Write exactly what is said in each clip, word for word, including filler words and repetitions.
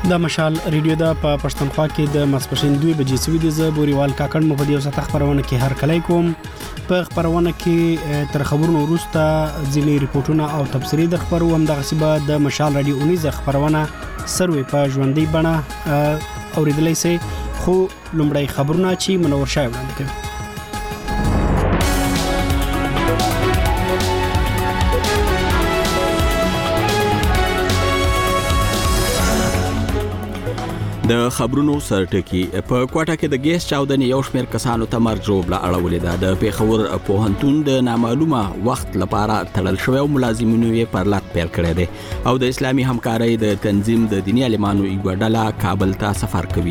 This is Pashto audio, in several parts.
د مشال ریډیو د په پښتونخوا کې د ماسپښین دوه بجې سوي د زبوريوال کاکړ مو په دې وسه خبرونه کې هر کله کوم په خبرونه کې تر خبرونو وروسته ځینې ریپورتونه او تبصرې د خبرو هم د غصبه د مشال ریډیو اونیزه خبرونه سروي په ژوندۍ بڼه اوریدلای شي خو لومړی خبرونه چې منور شای وړاندې کوي. د خبرونو سرټکی په کوټه کې د ګیس چاودنې یو شمېر کسانو ته مرګ ژوبله اړولې ده. د پیښور پوهنتون د نامعلومه وخت لپاره تړل شوی او ملازمینو یې پرلط پیل کړی دی او د اسلامي همکارۍ د تنظیم د دیني عالمانو یوه ډله کابل ته سفر کوي.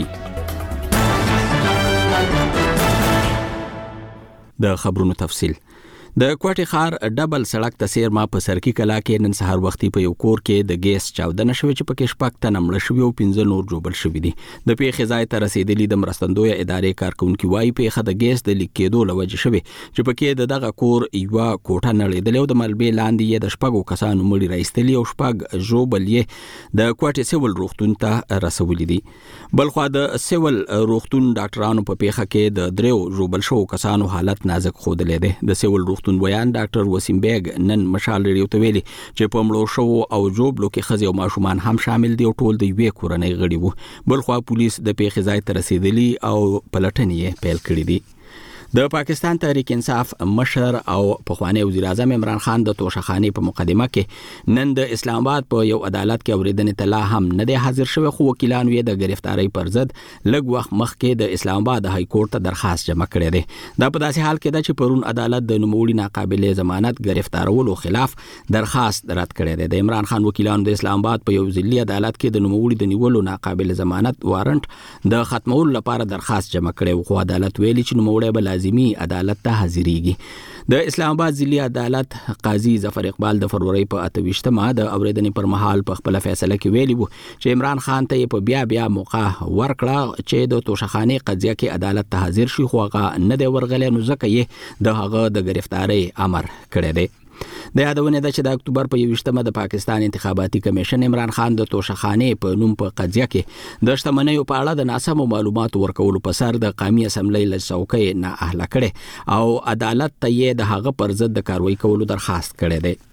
د خبرونو تفصیل. د کوټې ښار ډبل سړک ته سیرما په سرکی کلا کې نن سهار وختي په یو کور کې د ګیس چاودنه شوې چې پکې شپږ تنه مړه شوي او پنځه نور جوبل شوي دي. د پیښې ځای ته رسېدلي د مرستندویه ادارې کارکونکي وایي پیښه د ګیس د لیک کېدو له وجې شوې چې پکې د دغه کور یوه کوټه نړېدلې او د ملبې لاندې یې د شپږو کسانو مړي راایستلي او شپږ ژوبل یې د کوټې سیول روغتون ته رسولي دي. بلخوا د سیول روغتون ډاکټرانو په پیښه کې د دریو ژوبل شوو کسانو حالت نازک ښودلی دی. د سیول روغتون ویان ډاکټر وسیم بیگ نن مشال ریډیو ته ویلي چې په مړو شوو او جوبلو کې ښځې او ماشومان هم شامل دي او ټول د یوې کورنۍ غړي وو. بلخوا پولیس د پیښې ځای ته رسېدلي او پلټنې یې پیل کړي دي. د پاکستان تحریک انصاف مشر او پخوانی وزیر اعظم عمران خان د توشخانې په مقدمه کې نن د اسلام آباد په یو عدالت کې اوریدنې ته لا هم نه دی حاضر شوی خو وکیلانو یې د گرفتاری پر ضد لږ وخت مخکې د اسلام آباد های کورټ ته درخواست جمع کړی دی. دا په داسې حال کې ده چې پرون عدالت د نوموړي ناقابل ضمانت گرفتارولو خلاف درخواست رد کړی دی. د عمران خان وکیلانو د اسلام آباد په یو ځلي عدالت کې د نوموړي د نیولو ناقابل ضمانت وارنټ د ختمولو لپاره درخواست جمع کړی خو عدالت ویلي چې نوموړی به لازمي عدالت ته حاضریږي. د اسلام آباد ضلعي عدالت قاضي ظفر اقبال د فروری په اته ویشتمه د اوریدنې پر مهال په خپل فیصله کې ویلي وو چې عمران خان ته په بیا بیا موقع ورکړه چې د توشخانې قضیه کې عدالت ته حاضر شي خو هغه نه دی ورغلی نو ځکه یې د هغه د گرفتاری امر کړی دی. د یادونه ده چې د اکتوبر په یوویشتمه د پاکستان انتخاباتي کمیشن عمران خان د توشخانې په نوم په قضیه کې د شتمنیو په اړه د ناسمو معلوماتو ورکولو په سر د قومي اسمبلی له څوکۍ نه اهله کړي او عدالت ته یې د هغه پر ضد د کاروایی کولو درخواست کړی دی.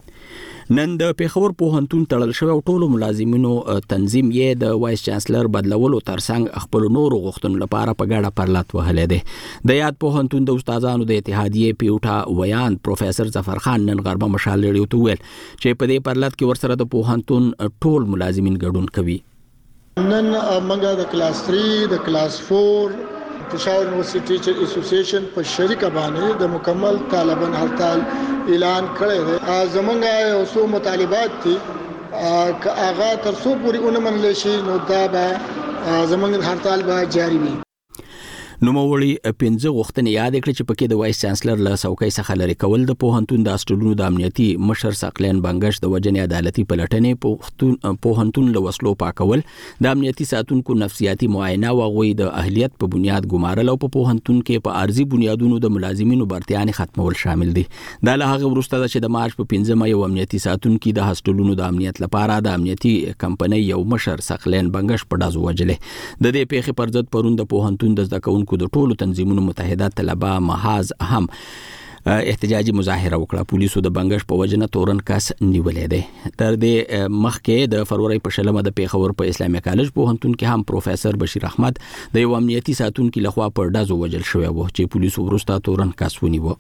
نن د پیښور پوهنتون تړل شوی او ټولو ملازمینو تنظیم یې د وایس چانسلر بدلولو ترڅنګ خپل نورو غوښتنو لپاره په ګډه پرلط وهلی دی. د یاد پوهنتون د استادانو د اتحادیې پیوټا ویان پروفیسر ظفر خان نن غربه مشال ریډیو ته ویل چې په دې پرلط کې ورسره د پوهنتون ټول ملازمین ګډون کوي. نن موږ د کلاس سه د کلاس چهار پېښور یونیورسيټي ټیچر اسوسییشن په شریکه باندې د مکمل طالبان هړتال اعلان کړی دی. زمونږ یو څو مطالبات دي که هغه تر څو پورې ونه منل شي نو دا به زمونږ هړتال به جاری وي. نوموړي پنځه غوښتنې یاد کړې چې پکې د وایس چانسلر له څوکۍ څخه لرې کول د پوهنتون د هاسټلونو د امنیتي مشر ثقلین بنګش د وجنې عدالتي پلټنې پوهنتون له وسلو پاکول د امنیتي ساتونکو نفسیاتي معاینه او هغوی د اهلیت په بنیاد ګمارل او په پوهنتون کې په عارضي بنیادونو د ملازمینو برتیانې ختمول شامل دي. دا له هغه وروسته ده چې د مارچ په پنځمه یو امنیتي ساتونکي د هاسټلونو د امنیت لپاره د امنیتي کمپنۍ یو مشر ثقلین بنګش په ډزو وجلې. د دې پیښې پر ضد پرون د پوهنتون د زده کوونکو د ټولو تنظیمونو متحده طلبه محاذ هم احتجاجي مظاهره وکړه. پولیسو د بنګش په وجنه تورن کس نیولې ده. تر دې مخکې د فروری په شلمه د پیښور په اسلامي کالج پوهنتون کې هم پروفیسر بشیر احمد د یو امنیتي ساتونکي لخوا پر ډزو وجل شوی و چې پولیسو وروسته تورن کس ونیو.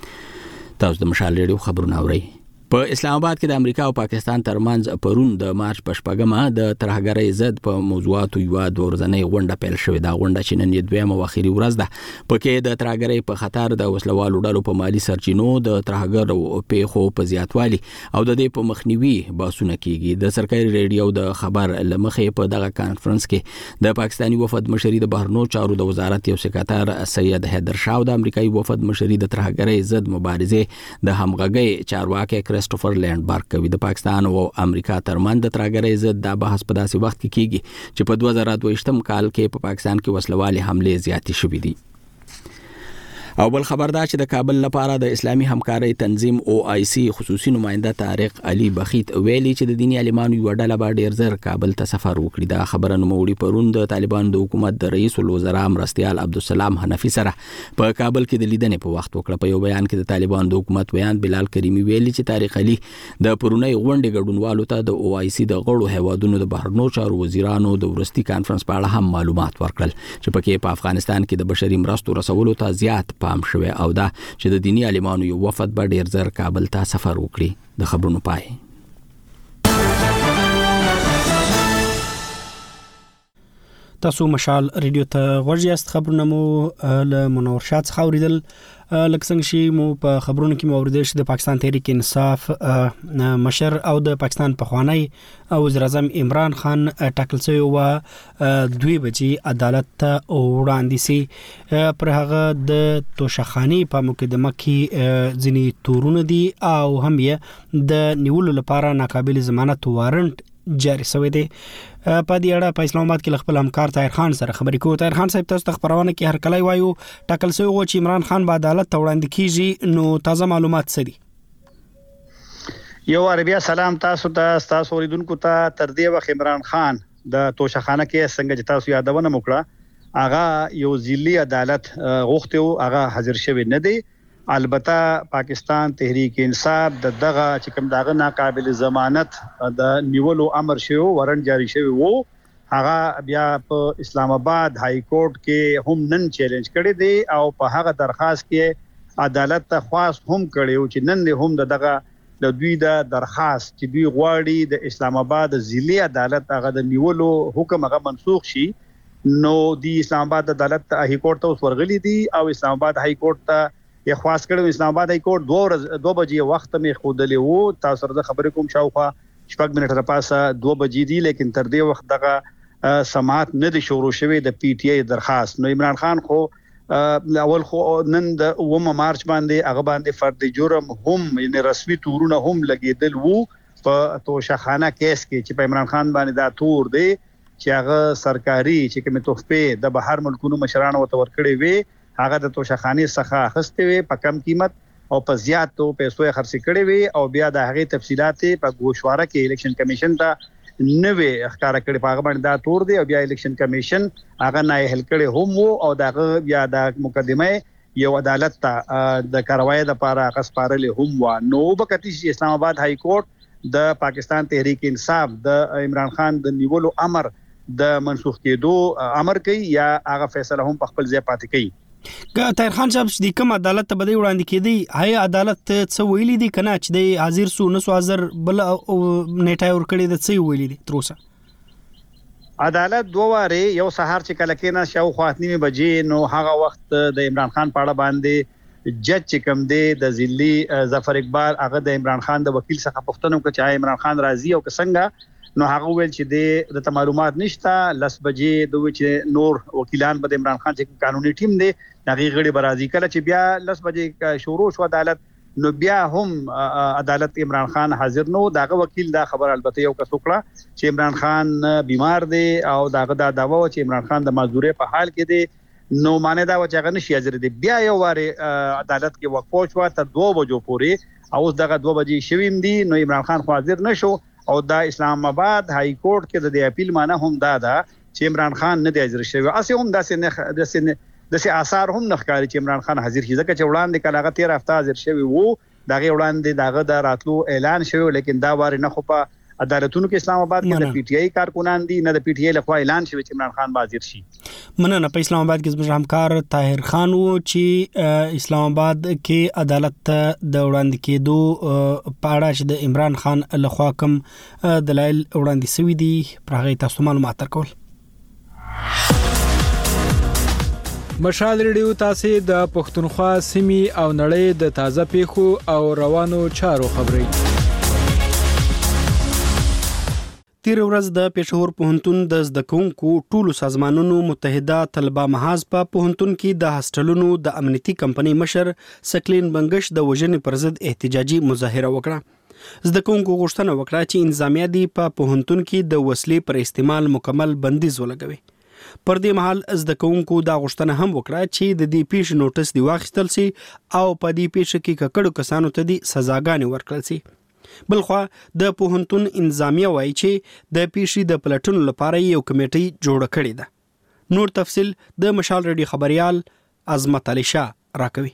تاسو د مشال ریډیو خبرونه اورئ. په اسلام آباد کې د امریکا او پاکستان ترمنځ پرون د مارچ په شپږمه د ترهګرۍ ضد په موضوعاتو یوه دوه ورځنۍ غونډه پیل شوې ده. غونډه چې نن یې دویمه او اخري ورځ ده. پکې د ترهګرۍ په خطر د وسلوالو ډلو په مالي سرچینو د ترهګرو پیښو په زیاتوالي او د دې په مخنیوي بحثونه کیږي. د سرکاري ریډیو د خبر له مخې په دغه کانفرنس کې د پاکستاني وفد مشري د بهرنیو چارو د وزارت یو سکرټر سید حیدر شاه او د امریکایي وفد مشري د ترهګرۍ ضد مبارزې د همغږۍ چارواکي کرستوفر لینډبرګ کوي. د پاکستان او امریکا ترمنځ د ترهګرۍ ضد دا بحث په داسې وخت کې کیږي چې په دوه زره دوه ویشتم کال کې په پاکستان کې وسلوالې حملې زیاتې شوې دي. او بل خبردار چې د کابل لپاره د اسلامي همکارۍ تنظیم او آی سی خصوصي نماینده طارق علي بخیت ویلي چې د دینی عالمانو یو ډله به ډیر زر کابل ته سفر وکړي. دا خبره نوموړي پرون د طالبان د حکومت د رئیس الوزرا مرستیال عبدالسلام حنفي سره په کابل کې د لیدنې په وخت وکړه. په یو بیان کې د طالبان د حکومت بیان بلال کریمی ویلي چې طارق علي د پرونی غونډې ګډونوالو ته د او آی سی د غړو هیوادونو د بهرنیو چارو وزیرانو د ورستي کانفرنس په اړه هم معلومات ورکړل چې پکې په افغانستان کې د بشري مرستو رسولو ته زیات پام شوی او دا چې د دینی عالمانو یو وفد به ډیر زر کابل ته سفر وکړي. د خبرونو پای. تاسو مشال ریډیو ته ورجاست. خبرونه مو له منور شاه څخه اوریدل. لکه څنګه چې مو په خبرونو کې مو اوریدل چې د پاکستان تحریک انصاف مشر او د پاکستان پخوانی وزیر اعظم عمران خان ټاکل شوی و دوی بجې عدالت ته وړاندې سي. پر هغه د توشخانی په مقدمه کې ځینی تورونه دي او هم یې د نیولو لپاره ناقابل ضمانت وارنټ جاری شوی دی. په دې اړه په اسلام آباد کې خپل همکار طاهر خان سره خبرې کوو. طاهر خان صاحب تاسو ته خبرونه کې هر کله وایو ټاکل شوی و چې عمران خان به عدالت ته وړاندې کیږي، نو تازه معلومات څه دي؟ یو عربیا سلام تاسو ته تاسو اوریدونکو ته. تر دې وخت عمران خان د توشخانه کې څنګه چې تاسو یادونه وکړه هغه یو ځلی عدالت غوښته، هغه حاضر شوی نه دی. البته پاکستان تحریک انصاف د دغه چې کوم دغه ناقابل ضمانت د نیولو امر شوی ورن جاری شوی وو، هغه بیا په اسلام آباد های کورټ کې هم نن چیلنج کړی دی او په هغه درخواست کې عدالت ته خواست هم کړی چې نن هم دغه د دوی د درخواست چې دوی غواړي د اسلام آباد ضلعي عدالت هغه د نیولو حکم هغه منسوخ شي. نو د اسلام آباد عدالت های کورټ ته ورغلي دي او اسلام آباد های کورټ ته یې خواست کړو. اسلام آباد های کورټ دوه ورځې دوه بجې وخت مې خودلې وو. تاسو سره خبرې کوم شاوخوا شپږ منټه پاسه دوه بجې دي، لیکن تر دې وخت دغه سماعت نه دي شروع شوی د پی ټی آی درخواست. نو عمران خان خو اول خو نن د اومه مارچ باندې هغه باندې فرد جرم هم یعنی رسمي تورونه هم لګیدل وو په توشخانه کیس کې چې په عمران خان باندې دا تور دی چې هغه سرکاري چې کوم تحفه د بهر ملکونو مشرانو ته ورکړي وي هغه د توشخانه څخه اخستې وي په کم قیمت او په زیاتو پیسو یې خرڅ کړي وي او بیا د هغه تفصيلات په گوشواره کې الیکشن کمیشن ته نوې ښکارا کړي. په هغه باندې دا تور دی او بیا الیکشن کمیشن هغه نه هل کړي هم وو او دغه بیا د مقدمه یو عدالت ته د کاروایی لپاره غسپارلې هم و. نو وبکتی چې اسلام آباد های کورټ د پاکستان تحریک انصاف د عمران خان د نیولو امر د منسوخ کېدو امر کوي یا هغه فیصله هم په خپل ځای پاتې کوي. طاهر خان صاحب چې کوم عدالت ته بده وړاندې کېدی هي عدالت څه ویلي دي کنه چې د حاضر سو نسو حاضر بل نیټه ور کړی د څه ویلي دي تر اوسه؟ عدالت دوه واره یو سهار چې کله کې نه شاو خاطنی بجې نو هغه وخت د عمران خان پاړه باندې جج چې کوم دی د ضلعي ظفر اقبال هغه د عمران خان د وکیل څخه پوښتنه وکړه چې عمران خان راضي او څنګه. نو هغه ویل چې د معلومات نشته. لس بجې دوی چې نور وکیلان به عمران خان چې قانوني ټیم دی دغه غړي برازي کله چې بیا لس بجې شروع شو عدالت نو بیا هم عدالت عمران خان حاضر نو. دغه وکیل دا خبر البته یو کس وکړه چې عمران خان بیمار دی او دغه دا داوا چې عمران خان د معذوري په حال کې دی نو معنی دا و چې هغه نشي حاضر دی. بیا یو واره عدالت کې وقفه شو تر دوه بجو پورې او دغه دوه بجې شویم دي نو عمران خان حاضر نشو او دا اسلام آباد های کورټ کې د اپیل معنی هم دا ده چې عمران خان نه دی حاضر شوی. اسې هم داسې نه داسې داسې آثار هم نه ښکاري چې عمران خان حاضر شي ځکه چې وړاندې کله هغه تیر هفته حاضر شوی وو دغه وړاندې دغه د راتلو اعلان شوی لیکن دا واره نه خو په عدالتونو کې اسلام آباد کې د پی ټی آی کارکونان دي نه د پی ټی آی لخوا اعلان شوی چې عمران خان حاضر شي. مننه. په اسلام آباد کې زموږ همکار طاهر خان وو چې اسلام آباد کې عدالت ته د وړاندې کېدو په اړه چې د عمران خان لخوا کوم دلایل وړاندې شوی دي پر هغه تاسو معلومات ورکول. مشال ریډیو تاسو د پښتونخوا سیمې او نړۍ د تازه پیښو او روانو چارو خبري. تیر ورځ د پېښور پوهنتون د زده کوونکو ټولو سازمانونو متحده طلبه محاذ په پوهنتون کې د هاستلونو د امنیتي کمپنۍ مشر سکلین بنگش د وژنې پر ضد احتجاجي مظاهره وکړه. زده کوونکو غوښتنه وکړه چې انتظامیه دې په پوهنتون کې د وسلې پر استعمال مکمل بندیز ولګوي. پر دې مهال زده کوونکو دا غوښتنه هم وکړه چې د دې پیښې نوټس دی واخیستل شي او په دې پیښه کې ککړو کسانو ته دي سزاګانې ورکړل شي. بلخوا د پوهنتون انتظامیه وایي چې د پیښې د پلټنو لپاره یو کمیټه جوړه کړې ده. نور تفصیل د مشال ریډیو خبريال عظمت علي شاه راکوي.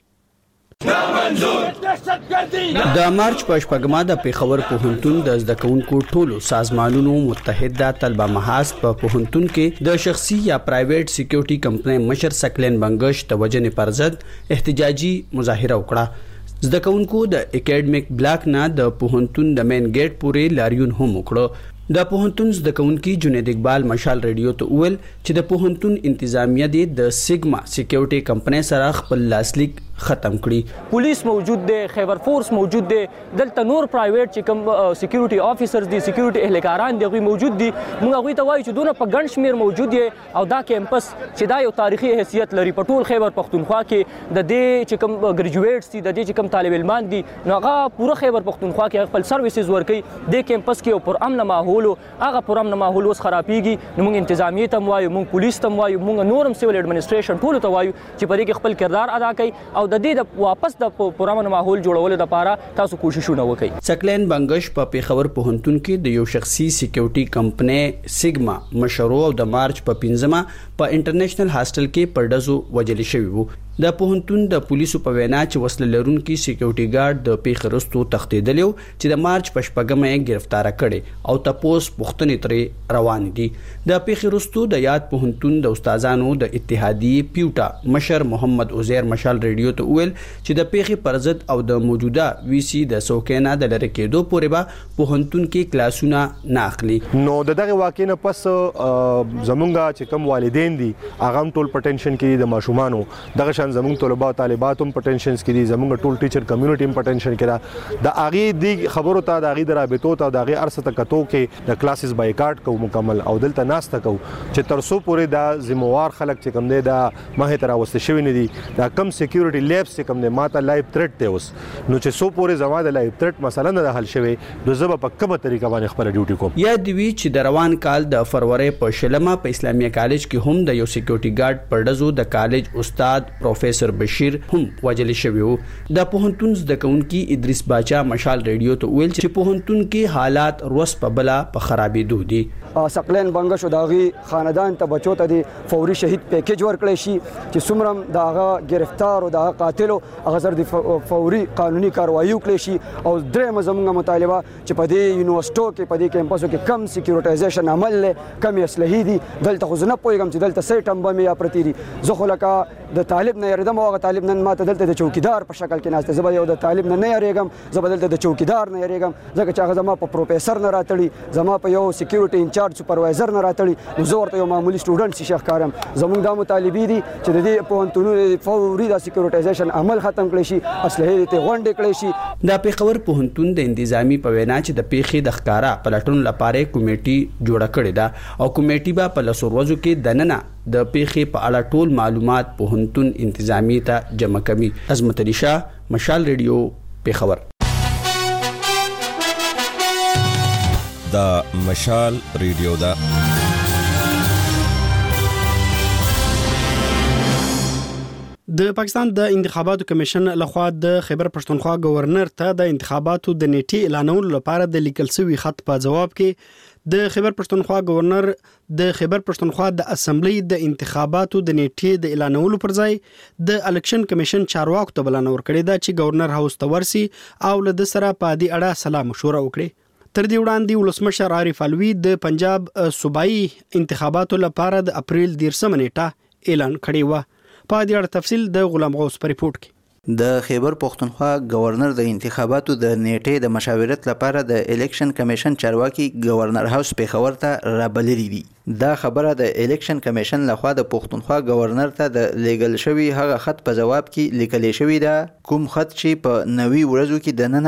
د مارچ په شپږمه د پیښور پوهنتون د زده کوونکو ټولو سازمانونو متحده طلبه محاذ په پوهنتون کې د شخصي یا پرایویټ سکیورټي کمپنۍ مشر سکلین بنگش د وجنې پر ضد احتجاجي مظاهره وکړه. زده کوونکو د اکیډمیک بلاک نه د پوهنتون د مین گیټ پورې لاریون هم وکړو. د پوهنتون زده کوونکي جنید اقبال مشال ریډیو ته ویل چې د پوهنتون انتظامیه د سیګما سکیورټي کمپنۍ سره خپل لاسلیک ختم کړي. پولیس موجود دی، خیبر فورس موجود دی، دلته نور پرایویټ چې کوم سکیورټي افیسرز دي، سکیورټي اهلکاران دي، غوي موجود دي. موږ غوي ته وایو چې دونه په ګڼ شمیر موجود دي او دا کیمپس چې دا یو تاریخي حیثیت لري په ټول خیبر پختونخوا کې. د دې چې کوم ګریجویټس دي، د دې چې کوم طالب علمان دي، نو هغه پوره خیبر پختونخوا کې خپل سرویسز ورکوي. د کیمپس کې یو پر امن ماحول هغه پر امن ماحول اوس خرابېږي. نو موږ انتظامیه ته وایو، موږ پولیس ته وایو، موږ نورم سیول اډمنسټریشن ټول ته وایو چې په دې کې خپل کردار ادا کړي او د دې د واپس د پرامن ماحول جوړولو لپاره تاسو کوششونه وکړئ. سکلین بنگش په پیښور پوهنتون کې د یو شخصي سکیورټي کمپنۍ سیګما مشرو او د مارچ په پنځمه په انټرنیشنل هاسټل کې پردزو وجل شوی وو. د پوهنتون د پولیسو په وینا چې وسله لرونکي سکیورټي ګارد د پیښې وروسته تښتېدلی و چې د مارچ په شپږمه یې گرفتار کړي او تپوس پوښتنې ترې روان دي. د پیښې وروسته د یاد پوهنتون د استادانو د اتحادیې پیوټا مشر محمد عزیر مشال ریډیو ته ویل چې د پیښې پر ضد او د موجوده وی سی د سوکینا د لری کېدو پورې به پوهنتون کې کلاسونه نه اخلي. نو دغه واقع نه پس زمونږه چې کوم والدین دي هغه ټول پټنشن کې د ماشومانو دغه زموږ طلبه او طالبات هم پټنشنز کې دي، زموږ ټول ټیچر کمیونټي هم پټنشن کې ده. د اغه دی خبرو ته د اغه د رابطو ته د اغه ارسه تکتو کې د کلاسز بایکاټ کو مکمل او دلته ناسته کو چې ترسو پورې د ذمہوار خلک چې کوم دي د مه تر واست شوی نه دي د کم سکیورټي لیبس چې کوم دي ماته لایو تھریټ ته اوس نو چې سو پورې زما د لایو تھریټ مثلا نه حل شوی د زب په کومه طریقه باندې خپل ډیوټي کوم. یا دی وی چې د روان کال د فروری په شلمه په اسلامي کالج کې هم د یو سکیورټي ګارد پردزو د کالج استاد پروفیسر بشیر هم وجل شوی وو. د پوهنتون زده کوونکي ادریس باچا مشال ریډیو ته ویل چې پوهنتون کې حالات روس په بلا په خرابېدو دي. سقلین بنگش او داغي خاندان ته بچو ته دي فوري شهید پیکیج ورکړی شي چې څومره داغه گرفتار او داغه قاتل او غزر دي فوري قانوني کاروایی وکړي شي. او درېم زموږه مطالبه چې په دې یونیورسيټو کې په دې کیمپسو کې کم سکیورټایزیشن عمل له کم اصلاحي دي. دلته خو زنه پوهیږم چې دلته سې ټمبه مې یا پرتی دي. زه خو لکه د طالب نه یریدم او طالب نن ماته دلته د چوکیدار په شکل کې ناشته. زه یو د طالب نه نه یریږم، زه دلته د چوکیدار نه یریږم ځکه چې هغه زما په پروفیسور نه راتړي، زما په یو سکیورټي انچارج سپروایزر نه راتړي. نو زه ورته یو معمولی سټوډنټ شي ښکارم. زموږ د مطالبې دي چې د دې پوهنتونونو فوري د سکیورټایزیشن عمل ختم کړي شي، اصلي ته غونډې کړي شي. د پیښور پوهنتون د انتظامی په وینا چې د پیښې د ښکارا پلټون لپاره کمیټي جوړه کړې ده او کمیټي به په لسو ورځو کې دننه د پیښې په اړه ټول معلومات پوهنتون انتظامی ته جمع کوي. عظمت علي شاه مشال ریډیو پیښور. دا مشال ریډیو دا د پاکستان د انتخاباتو کمیشن لخوا د خیبر پښتونخوا گورنر ته د انتخاباتو د نیټې اعلانولو لپاره د لیکل شوی خط په جواب کې د خیبر پښتونخوا گورنر د خیبر پښتونخوا د اسمبلی د انتخاباتو د نیټې د اعلانولو پر ځای د الیکشن کمیشن چارواکو ته بلنه ورکړې ده چې گورنر هاوس ته ورسي او له د سره په دې اړه سلام مشوره وکړي. تر دې وړاندې ولسمشر عارف علوي د پنجاب صوبایي انتخاباتو لپاره د اپریل دیرشمه نیټه اعلان کړی و. په دې اړه تفصیل د غلام غوث په ریپورت کې. د خیبر پښتونخوا گورنر د انتخاباتو د نیټې د مشاورت لپاره د الیکشن کمیشن چارواکي گورنر هاوس پیښور ته رابللي دي. دا خبره د الیکشن کمیشن لخوا د پښتونخوا گورنر ته د لیګل شوی هغه خط په جواب کې لیکل شوی دا کوم خط چې په نوي ورځو کې د نننه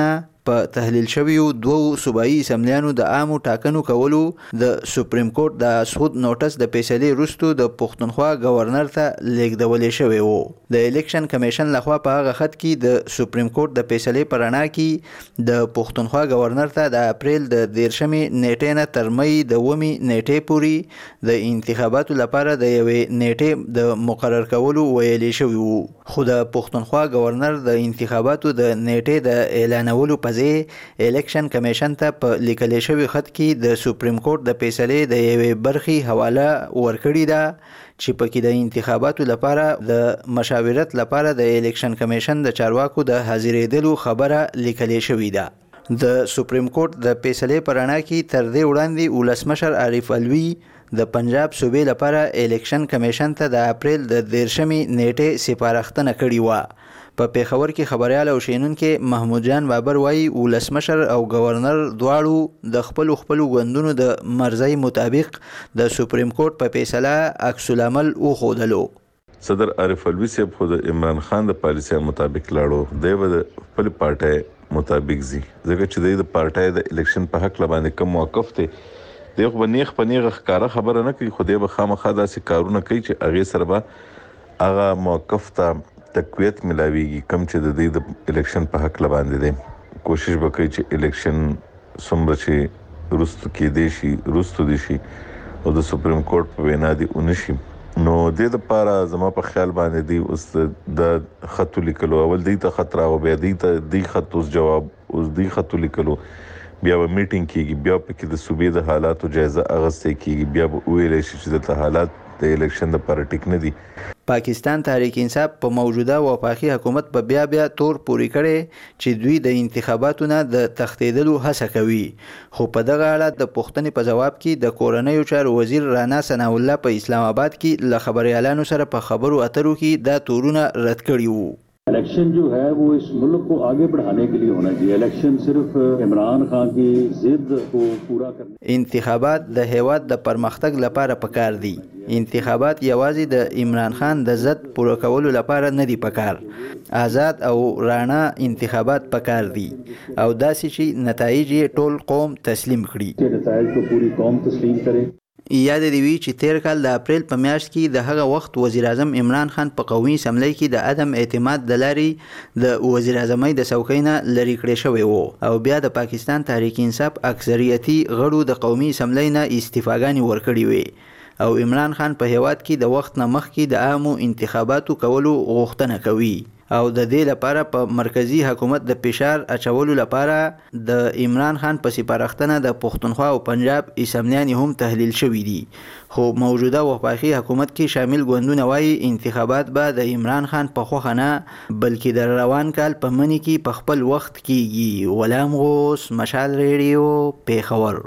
په تحلیل شویو دوو صوبایي اسمبلیانو د عامو ټاکنو کولو د سپریم کورټ د سود نوټس د فیصلې وروسته د پښتونخوا گورنر ته لیږدولې شوی وو. د الیکشن کمیشن لخوا په هغه خط کې د سپریم کورټ د فیصلې په رڼا کې د پښتونخوا گورنر ته د اپریل د دیرشمې نیټې نه تر مئی د اوومې نیټې پورې د انتخاباتو لپاره د یوې نیټې د مقرر کولو ویلې شوی وو. خو د پښتونخوا گورنر د انتخاباتو د نیټې د اعلانولو په ځای الیکشن کمیشن ته په لیکل شوی خط کې د سپریم کورټ د فیصلې د یوې برخې حواله ورکړې ده چې پکې د انتخاباتو لپاره د مشاورت لپاره د الیکشن کمیشن د چارواکو د حاضرېدلو خبره لیکل شوې ده. د سپریم کورټ د فیصلې په رڼا کې تر دې وړاندې ولسمشر عارف الوی د پنجاب صوبې لپاره الیکشن کمیشن ته د اپریل د دیرشمې نیټې سپارښتنه کړې وه. په پیښور کې خبريال او شینونکو محمود جان بابر وایي ولسمشر او گورنر دواړو د خپل خپل غوندونو د مرزي مطابق د سپریم کورټ په فیصله عکس العمل وښودلو. صدر عارف الوی صاحب خو د عمران خان د پالیسۍ مطابق لاړو، دی به د خپل پارټۍ مطابق زی ځکه چې د پارټۍ د الیکشن په حق لباندې کوم موقف دی دی خو بنیخ پنیغه ښکارا خبره نه کوي، خو دی به خامخا داسې کارونه کوي چې هغه سره به هغه موقف ته تقویت ملاویږي کم چې د دې د الیکشن په حق لباندې دی. کوشش وکړي چې الیکشن څومره چې رستو کې دی شي رستو دي شي او د سپریم کورټ په وینا دی اونشي. نو د دې لپاره زما په خیال باندې دی اوس د خط لیکلو اول دی ته خطر او بیا دی ته دی خط اوس جواب اوس دی خط لیکلو بیا به میټینګ کیږي، بیا په کې د صوبې د حالاتو جایزه اغستې کیږي، بیا به ویل شي چې د حالات د الیکشن د لپاره ټیک نه دي. پاکستان تحریک انصاف په موجوده وفاقي حکومت په بیا بیا تور پوری کړي چې دوی د انتخاباتو نه د تښتیدلو هڅه کوي. خو په دغه اړه د پوښتنې په جواب کې د کورنیو چارو وزیر رانا ثنا الله په اسلام آباد کې له خبريالانو سره په خبرو اترو کې دا تورونه رد کړي وو. इलेक्शन जो है वो इस मुल्क को आगे बढ़ाने के लिए होना चाहिए. इलेक्शन सिर्फ इमरान खान की जिद को पूरा करने انتخابات د هیواد د پرمختګ لپاره پکار دي. انتخابات یوازې د عمران خان د ضد پوره کولو لپاره نه دي پکار. آزاد او رانا انتخابات پکار دي او داسې چې نتایج ټول قوم تسلیم کړي. نتایج کو پوری قوم تسلیم کرے. یاد دی وی چې تیر کال د اپریل په میاشت کې د هغه وخت وزیر اعظم عمران خان په قومي اسمبلی کې د عدم اعتماد د لاري د وزیر اعظمۍ د څوکۍ نه لرې کړی شوی وو او بیا د پاکستان تحریک انصاف اکثریتي غړو د قومي اسمبلی نه استعفاګانې ورکړې وي او عمران خان په هیواد کې د وخت نه مخکې د عامو انتخاباتو کولو غوښتنه کوي او د دې لپاره په مرکزی حکومت د فشار اچولو لپاره د عمران خان په سپارښتنه د پښتونخوا او پنجاب اسمبلیان هم تحلیل شوی دي. خو موجوده وفاقي حکومت کې شامل ګوندونه وايي انتخابات به د عمران خان په خوښه نه بلکې د روان کال په منی کې په خپل وخت کېږي. غلام غوث، مشال ریډیو، پیښور.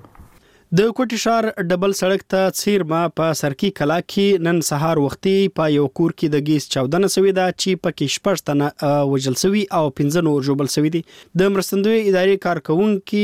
د کوټي شهر ډبل سړک ته څیرما په سرکی کلا کې نن سهار وختي په یو کور کې د ګیس چاودنه سوي ده چې پکې شپږ تنه وژل سوي او پنځه نور ژوبل سوي دي. د مرستندوی ادارې کارکونکو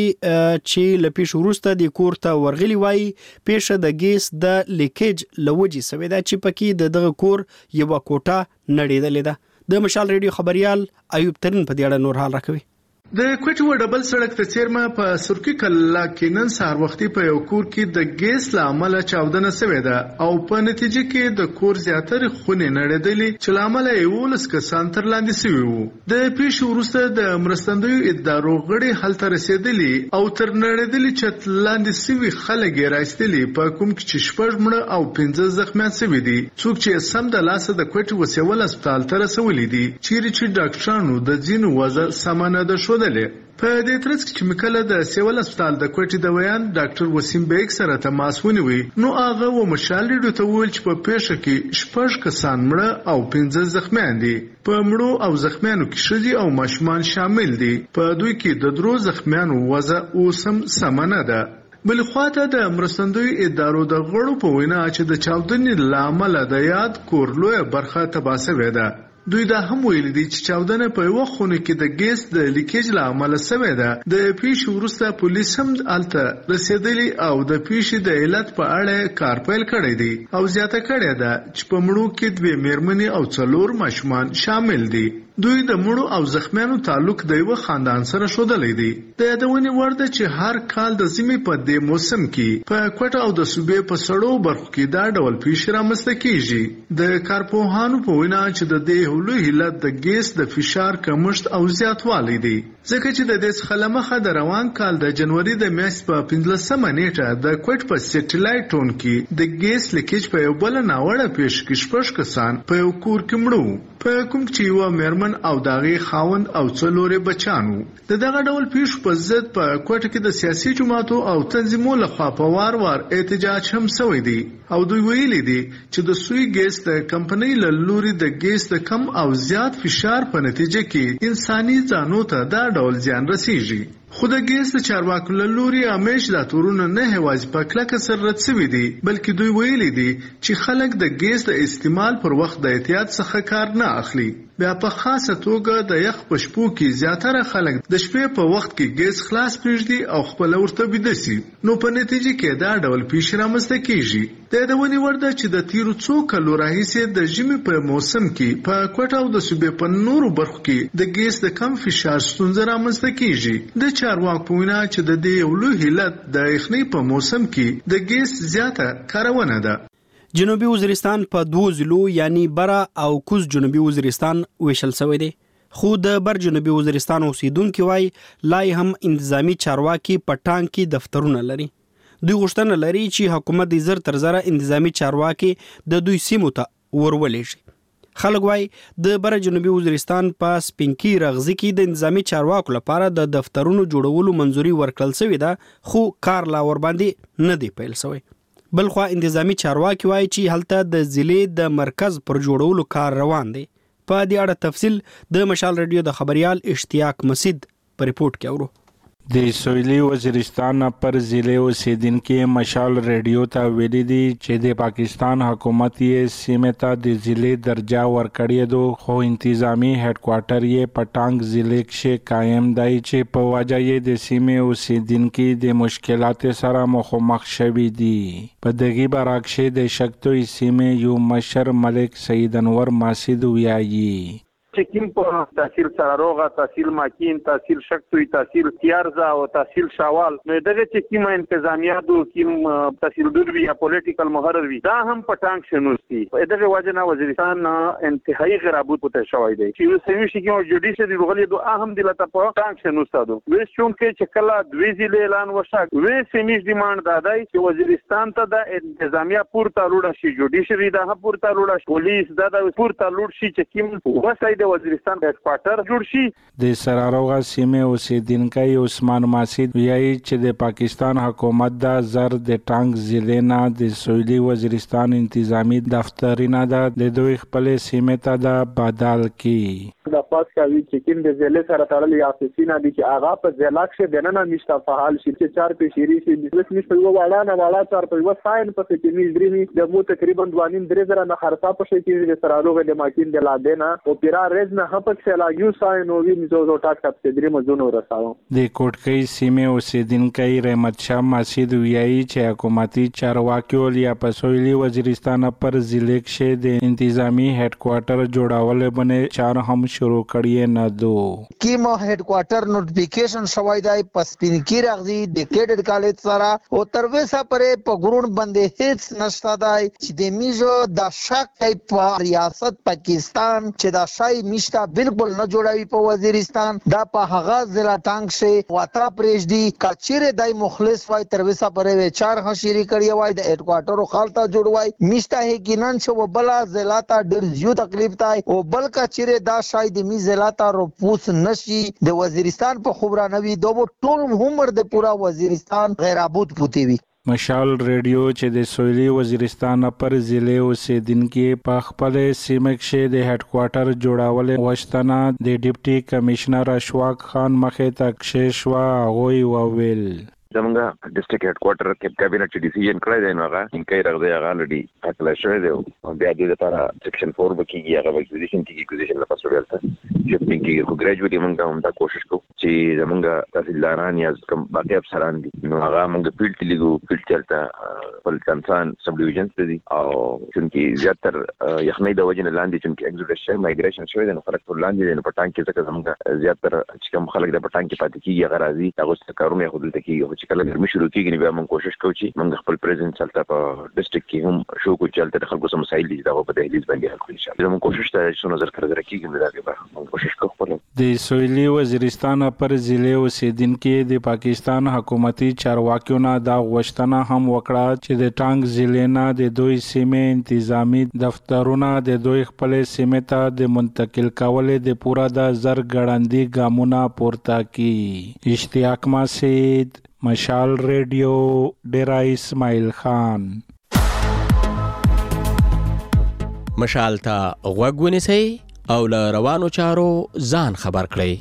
چې لپیش ورسته د کور ته ورغلي وای پیښه د ګیس د لیکیج لوجي سوي ده چې پکې د دغه کور یو کوټه نړیدلې ده. د مشال ریډیو خبريال ایوب ترین په دې اړه نور حال راکوي. د کوټي و ډبل سړک ته څیرما په سرکی کلا کې نن سهار وختي په یو کور کې د ګیس لامل چاودنه سوي ده او په نتیجه کې د کور زیاتره خونه نړیدلې چې لامل یې ولس کسان تر لاندې سوي وو. د پیښې وروسته د مرستندوی ادارو غړي هلته رسیدلي او تر نړیدلې چت لاندې سوي خلک راځتلي په کوم کې چې شپږ مړه او پنځه زخمیان سوي دي. څوک چې سم د لاسه د کوټي وسیول هسپتال ته رسولي دي چیرې چې ډاکټرانو د ځینو وضع سمانه ده شو. په دې ترڅ کې چې مکله د سیول هسپتال د کوټي د ویان ډاکټر وسیم بیگ سره تماس ونیوي نو هغه و مشال ریډیو ته ویل چې په پیښه کې شپږ کسان مړه او پنځه زخمیان دي. په مړو او زخمیانو کې ښځې او ماشومان شامل دي. په دوی کې د درو زخمیانو وضع اوسم سمنه ده. بل خواته د مرستندوی ادارو د غړو په وینا چې د چاودنې لامل د یاد کور لوی برخه تباسه وې ده. دوی دا هم ویل دي چې چاودنه په یو خونه کې د ګیس د لیکیج له امله شوې ده. د پیښې وروسته پولیس هم الته رسیدلی او د پیښې د علت په اړه کار پیل کړی دی او زیاته کړې ده چې په مړو کې دوه میرمنې او څلور ماشومان شامل دي. دوی د مړو او زخمیانو تعلق د یو خاندان سره شودلې دي. د یادونې وړ ده چې هر کال د ژمي په دې موسم کې په کوټه او د صوبې په سړو برخو کې دا ډول پیښې رامنځته کیږي. د کارپوهانو په وینا چې د دې لوی علت د ګیس د فشار کمښت او زیاتوالی دی، ځکه چې د دې څخه لمخه د روان کال د جنوري د میاشتې په پنځلسمه نیټه د کوټ په سټلایټ ټون کې د ګیس لیکیج په یو بل ناوړه پیښه کې شپږ کسان په یو کور کې مړو، په کوم چې یو میرمن او داغي خاوند او څلورې بچانو. د دغه ډول پیښو په ضد په کوټه کې د سیاسي جماعتو او تنظیمونو لخوا په وار وار احتجاج هم شوی دی او دوی ویلي دي چې د سوی ګیس د کمپنۍ له لوري د ګیس د کم او زیات فشار په نتیجه کې انساني ځانو ته دا ډول زیان رسیږي. خو د ګیس د چارواکو له لوري همیش دا تورونه نه هوازي په کلکه سره رد شوي دي، بلکې دوی ویلي دي چې خلک د ګیس د استعمال پر وخت د احتیاط څخه کار نه اخلي. بیا په خاصه توګه د یخ په شپو کې زیاتره خلک د شپې په وخت کې ګیس خلاص پرېږدي او خپل ورته بیده سي، نو په نتیجه کې دا ډول پیښې رامنځته کیږي. د یادونې وړ ده چې د تیرو څو کلو راهیسې د ژمي په موسم کې په کوټه او د صوبې په نورو برخو کې د ګیس د کم فشار ستونزه رامنځته کیږي. د چارواکو په وینا چې د دې یو لوی علت د یخنۍ په موسم کې د ګیس زیاته کارونه ده. جنوبي وزیرستان په دوه ضلعو یعنی برا او کوز جنوبي وزیرستان ویشل شوی دی، خو د بر جنوبي وزیرستان اوسیدونکو وای لای هم انتظامی چارواکي په ټانګ کې دفترونه لري. دوی غوښتنه لري چې حکومت د زر تر زره انتظامی چارواکي د دوی سیمو ته ورولېږي. خلک وای د بر جنوبي وزیرستان په سپینکی رغزي کې د انتظامی چارواکو لپاره د دفترونو جوړولو منځوري ورکړل شوې ده، خو کار لا ور باندې نه دی پیل شوی. بلخوا انتظامی چارواکي وایي چې هلته د ضلع د مرکز پر جوړولو کار روان دی. په دې اړه تفصیل د مشال رادیو د خبريال اشتیاق مسید په ریپورت کې اورو. د سویلي وزیرستان پر ضلع اوسیدونکو مشال رادیو ته ویلي دي چې د پاکستان حکومت یې سیمه ته د ضلع درجه ورکړی دو، خو انتظامی هډ کوارټر یې پټانګ ضلع کې قائم دی چې په وجه یې د سیمه اوسیدونکو د مشکلات سره مخامخ شوي دي. په دغه برعکس د شکتوی سیمه یو مشر ملک سید انور ماسید ویایي چې کوم په تحصیل سراروغه، تحصیل ماکین، تحصیل شکتوی، تحصیل تیارزا او تحصیل شاوال، نو دغه چې کوم انتظامیات او کوم تحصیل دوی یا پولیټیکل مقرر وي دا هم پټانګ شنوستي. په دغه وجه نه وزیرستان انتهایی غرابت پته شوی دی چې سوي شي کې جوډیشري رغلي دوه اهم د لته په پټانګ شنوستادو. وې چون کې چې کله دوی ځله اعلان وشا وې سیمیش ډیماند دادای چې وزیرستان ته د انتظامیه پورته لوړ شي، جوډیشري دا پورته لوړ شي، پولیس دا د پورته لوړ شي چې کوم وسایل وزیرستان د هډکوارټر جوړ شي. د سراروغه سیمه اوسیدونکو عثمان ماسید ویایي چې د پاکستان حکومت دا زر د ټانګ ضلع نه د سویلي وزیرستان انتظامی دفترونه د دوی خپل سیمه ته د بدل کی. د پاس کوي چې کوم د ضلع سره تړلې اساسینه دي چې هغه په ضلع کې د نن نشته فعال شي چې چار پیشيري شي د نس په وړاندې نه والا چار په و ساين په کې می درې د مو تقریبا دوه نیم درې زره نه خرڅه په شي کې د سراروغه د ماکین د لادنه او پیرا رز نه هپک سلا یو ساين او وی مزو زو ټاک تپ درې مزونو رساو. د کوټکۍ سیمه اوسیدونکو رحمت شاه ماسید ویایي چې حکومتي چارواکي یا په سویلي وزیرستان پر ضلع کې د انتظامی هډ کوارټر جوړول باندې چار هم شروع کړی نه دو. کیمو هډ کوارټر نوټیفیکیشن شوی دی په سپینکی رغزي د کیډټ کالج سره او تر وسه پرې په ګورون باندې هیڅ نشته دی چې د میزو د شک ټایپ ریاست پاکستان چې دا شای میشته بالکل نه جوړوي په وزیرستان دا په هغه ضلع ټانګ شي واتا پرېږدي کچېره دای مخلص وای تر وسه پرې چار خشيري کړی وای د هډ کوارټر خالتا جوړوي میشته هي کینن چې وبلا ضلع ته ډېر زیات تکلیف تای او بل کچېره دا شای د می ضلع ته روپوس نشي د وزیرستان په خبرانوي دوه ټول عمر د پورا وزیرستان غیر آباد پوتي وي. مشال رادیو چې د سویلي وزیرستان پر ضلع اوسیدونکو په خپل سیمه کې د هډ کوارټر جوړول وشتنه د ډیپټي کمشنر اشواق خان مخې ته کښې شو. هغوی وویل زمونږ ډیسټریکټ هډ کوارټر کې کابینټ چې ډیسیژن کړی دی نو هغه انکای راغلی هغه لډي اکلا شوی دی او بیا د لپاره سیکشن فور بکیږي هغه اکوزیشن کیږي اکوزیشن لپاره سوال ته شپینګ کیږي خو ګریجویټي موږ هم دا کوشش کوو چې زمونږ تحصیلداران یا کوم باقي افسران دي نو هغه موږ فیلډ ته لګو فیلډ چلته خپل کنسان سب ډیویژن ته دي او چې زیاتر یخنۍ د وجه نه لاندې چې ایگزیکټیو شوی مایګریشن شوی دی نو خلک ټول لاندې دي نو په ټانک کې ځکه زمونږ زیاتر چې کوم خلک د په ټانک کې پاتې کیږي هغه راځي هغه څه کارونه خو دلته کیږي خو چې کله ګرمي شروع کیږي بیا موږ کوشش کوو چې موږ خپل پریزنس چلته په ډیسټریکټ کې هم شو کو چلته د خلکو سم مسایل دي دا په دهلیز باندې حل کړی شي موږ کوشش ته چې نظر کړی کیږي دا به موږ کوشش کوو. د سویلي وزیرستان پر ضلع اوسیدونکو د پاکستان حکومتي چارواکیو نه دا غوښتنه هم وکړه چې د ټانک ضلع نه د دوی سیمې انتظامی دفترونه د دوی خپل سیمې ته د منتقل کول د پورا د زر ګړندې ګامونه پورته کی. اشتیاق ماسید، مشال ریډیو، ډیرا اسماعیل خان. مشال ته غوږ ونیسئ او له روانو چارو ځان خبر کړئ.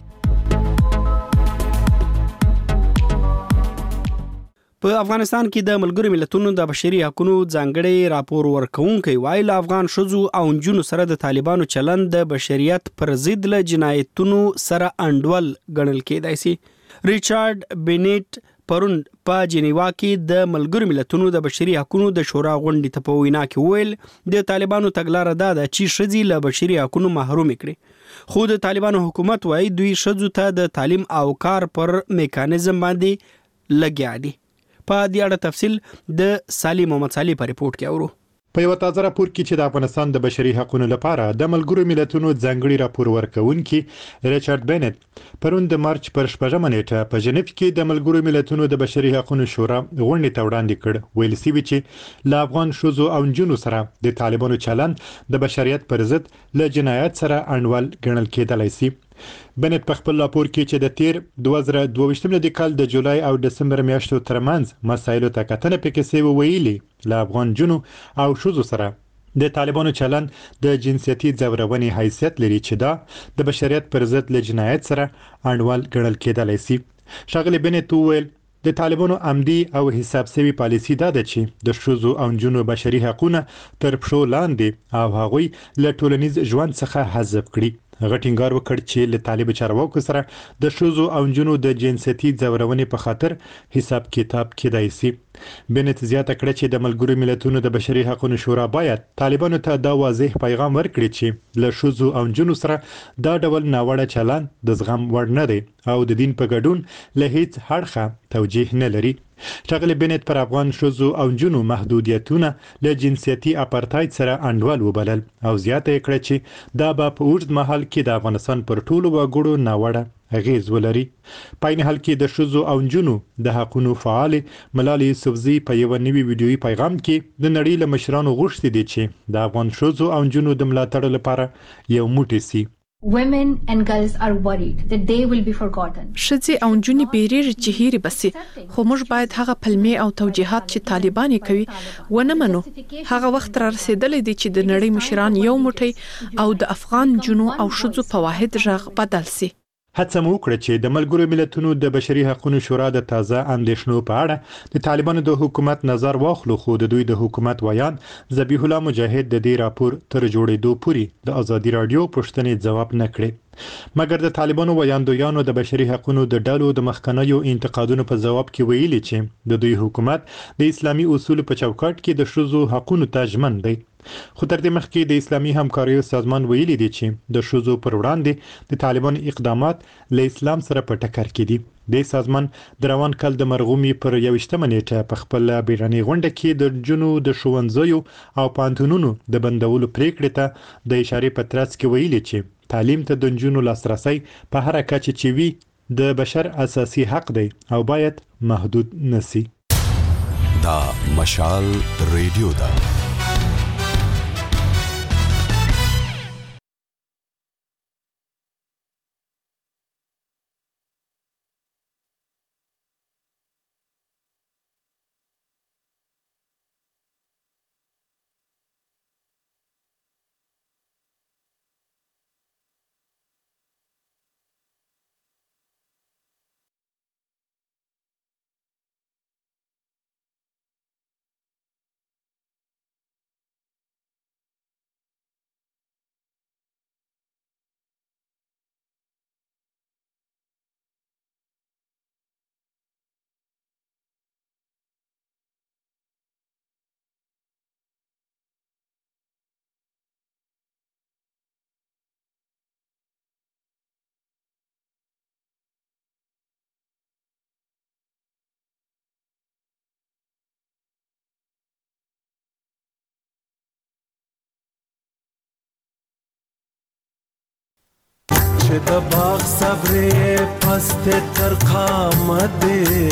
په افغانستان کې د ملګرو ملتونو د بشري حقوقو ځانګړي راپور ورکوونکی وایي له افغان ښځو او نجونو سره د طالبانو چلند د بشریت پر ضد له جنایتونو سره انډول ګڼل کېدای شي. ریچارډ بینیټ پرون په جنیوا کې د ملګرو ملتونو د بشري حقوقو د شورا غونډې ته په وینا کې ویل د طالبانو تګلاره دا ده چې ښځې له بشري حقوقو محروم کړي خو د طالبانو حکومت وایي دوی ښځو ته د تعلیم او کار پر میکانیزم باندې لګیا دي. په دې اړه تفصیل د سالم محمد صالح په ریپورت کې اورو. په یو تازه راپور کې چې د افغانستان د بشري حقوقو لپاره د ملګرو ملتونو ځانګړي راپور ورکوونکي ریچارډ بینټ پرون د مارچ پر شپږمه نیټه په جنیف کې د ملګرو ملتونو د بشري حقوقو شورا غونډې ته وړاندې کړ. ویل شوی چې له افغان ښځو او نجونو سره د طالبانو چلند د بشریت پر ضد له جنایت سره انډول ګڼل کېدلی شي. بنت په خپل راپور کې چې د تیر دوه زره دوه ویشتم د کال د جولای او دسمبر میاشتو ترمنځ مسایلو ته کتنه پکې سوي ویلي له افغان جنو او ښځو سره د طالبانو چلند د جنسيتي ځورونې حیثیت لري چې دا د بشریت پر ضد له جنایت سره انډول ګڼل کېدلی شي. ښاغلي بنت وویل د طالبانو عمدي او حساب سوي پالیسي دا ده چې د ښځو او نجونو بشري حقوقونه تر پښو لاندې او هغوی له ټولنیز ژوند څخه حذف کړي. هغه ټینګار وکړ چې له طالب چارواکو سره د ښځو او نجونو د جنسيتي ځورونې په خاطر حساب کتاب کېدای شي. بنت زیاته کړه چې د ملګرو ملتونو د بشري حقوقو شورا باید طالبانو ته دا واضح پیغام ورکړي چې له ښځو او نجونو سره دا ډول ناوړه چلند د زغم وړ نه دی او د دین په ګډون له هیڅ اړخه توجیه نه لري. ښاغلي بنت پر افغان ښځو او نجونو محدودیتونه له جنسيتي اپارټاید سره انډول وبلل او زیاته کړه چې دا به په اوږد مهال کې د افغانستان پر ټولو وګړو ناوړه اغیز ولري. په عین حال کې د ښځو او نجونو د حقوقو فعال ملالي یوسفزي په یو نوي ویډیويي پیغام کې د نړۍ له مشرانو غوښتي دي چې د افغان ښځو او نجونو د ملاتړ لپاره یو موټی سي. Women and girls are worried that they will be forgotten. شذي او نجونې بیرېږي چې هېرې بسي خو موږ باید هغه پلمې او توجیهات چې طالبان یې کوي ونه منو. هغه وخت را رسیدلی دی چې د نړۍ مشران یو موټی او د افغان نجونو او ښځو په واحد غږ بدل سي. هڅه مو وکړه چې د ملګرو ملتونو د بشري حقوقو شورا د تازه اندېښنو په اړه د طالبانو د حکومت نظر واخلو خو د دوی د حکومت ویان ذبیح الله مجاهد د دې راپور تر جوړېدو پورې د ازادي رادیو پوښتنې ځواب نه کړې مګر د طالبانو ویاندویانو د بشري حقوقو د ډلو د مخکنیو انتقادونو په جواب کې ویلي چې د دوی حکومت د اسلامي اصول په چوکاټ کې د ښځو حقوقو ته ژمن دی. خو تر دې مخکې د اسلامي همکاریو سازمان ویلي دی چې د ښځو پر وړاندې د طالبان اقدامات له اسلام سره په ټکر کې دي. د سازمان د روان کال د مرغومي پر یوویشتمه نیټه په خپل بیړنۍ غونډه کې د جنو د ښوونځیو او پانتونونو د بندولو پریکړې ته د اشارې په ترڅ کې ویلي چې تعلیم ته د جنو لاسرسي په هر کچه چې وي د بشر اساسي حق دی او باید محدود نشي. دا مشال ریډیو دا چې د باغ صبرې پست تر قامت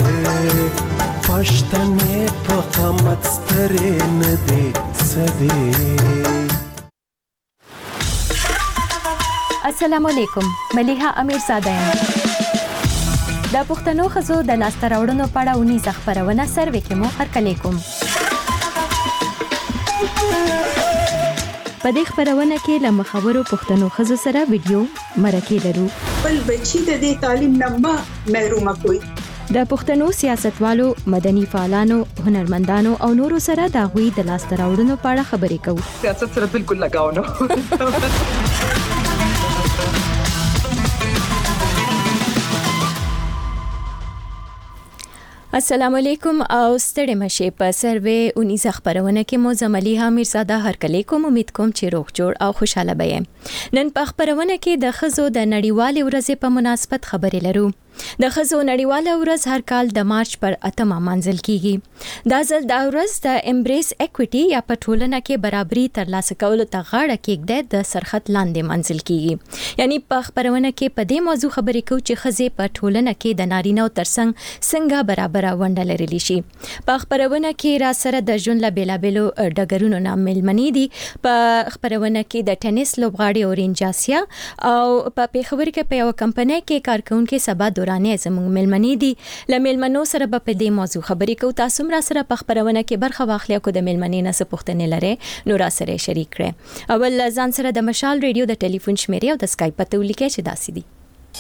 پښتنې په قامت سترې نه دي سدي. السلام علیکم، ملیحه امیرزاده یم. د پښتنو ښځو د لاسته راوړنو په اړه اونیزه خپرونه سروې کې مو هرکلی کوم. په دې خپرونه کې له مخورو پښتنو ښځو سره ویډیو مرکې لرو. بل بچی د دې تعلیم نه ما محرومه کوي. د پښتنو سیاستوالو، مدني فعالانو، هنرمندانو او نورو سره د هغوی د لاسته راوړنو په اړه خبرې کوو. سیاست سره بالکل لګاو نه. السلام علیکم او ستړي مشه په سروې اونیزه خبرونه کې مو زملیحه امیرزاده هرکلی کوم. امید کوم چې روغ جوړ او خوشاله به. نن په خبرونه کې د خزو د نړیوالې ورځې په مناسبت خبرې لرو. د خزو نړیواله ورځ هر کال د مارچ پر اتمه منځل کیږي. دا ځل د ورځ د امبریس اکوټي یا په ټولنه کې برابرۍ ترلاسه کولو ته غاړه کېږدي د سرخط لاندې منځل کیږي. یعنی په خبرونه کې په دې موضوع خبرې کوو چې خزې په ټولنه کې د نارینه او ترڅنګ څنګه برابر ونډه لرلی شي. په خبرونه کې را سره د ژوند له بیلابېلو ډګرونو نه ملمنې دي. په خبرونه کې د ټینس لوبغاړي اورینج آسیا او په پیښور کې په یو کمپنۍ کې کارکونکو سبا دورانه زموږ ملمنې دي. له ملمنو سره په دې موضوع خبرې کوو. تاسو را سره په خبرونه کې برخه واخلئ کو د ملمنې نه څه پوښتنې لري نو را سره شریک کړئ. اول ځان سره د مشال ریډیو د ټلیفون شمیرې او د اسکایپ پته ولیکئ چې داسې دي.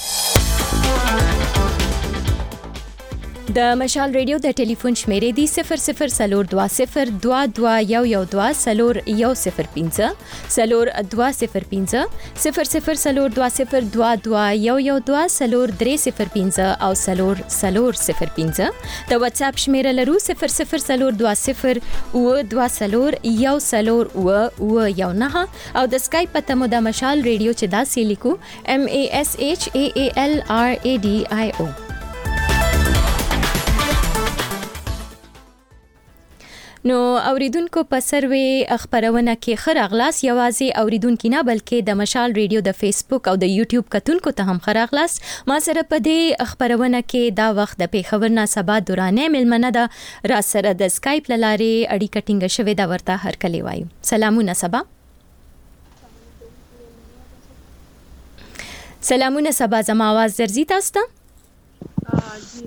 د مشال ریډیو د ټلیفون شمیرې دی صفر صفر سلور دوا صفر دوا دوا یو یو دوا سلور یو صفر پنځه سلور دوا صفر پنځه صفر صفر سلور دوا صفر دوا دوا یو یو دوا سلور درې صفر پنځه او سلور سلور صفر پنځه. د واتس اپ شمیره لرو صفر صفر سلور دوا صفر او دوا سلور یو سلور او او یو نه او د اسکایپ پته مو د مشال ریډیو چې دا سی لیکو ام ا اس اچ ا ا ال ار ا ډي آی او. نو اوریدونکو په سروې خبرونه کې خراغلاس یوازې اوریدونکو نه بلکې د مشال ریډیو د فیسبوک او د یوټیوب کتونکو ته هم خراغلاس. ما سره په دې خبرونه کې دا وخت د پیښور نه سبا دورانه ملمنه ده را سره د اسکایپ لارې اړیکه ټینګه شوې دا ورته هرکلی وایو. سلامونه سبا. سلامونه سبا، زما आवाज درځي تاسو ته؟ جی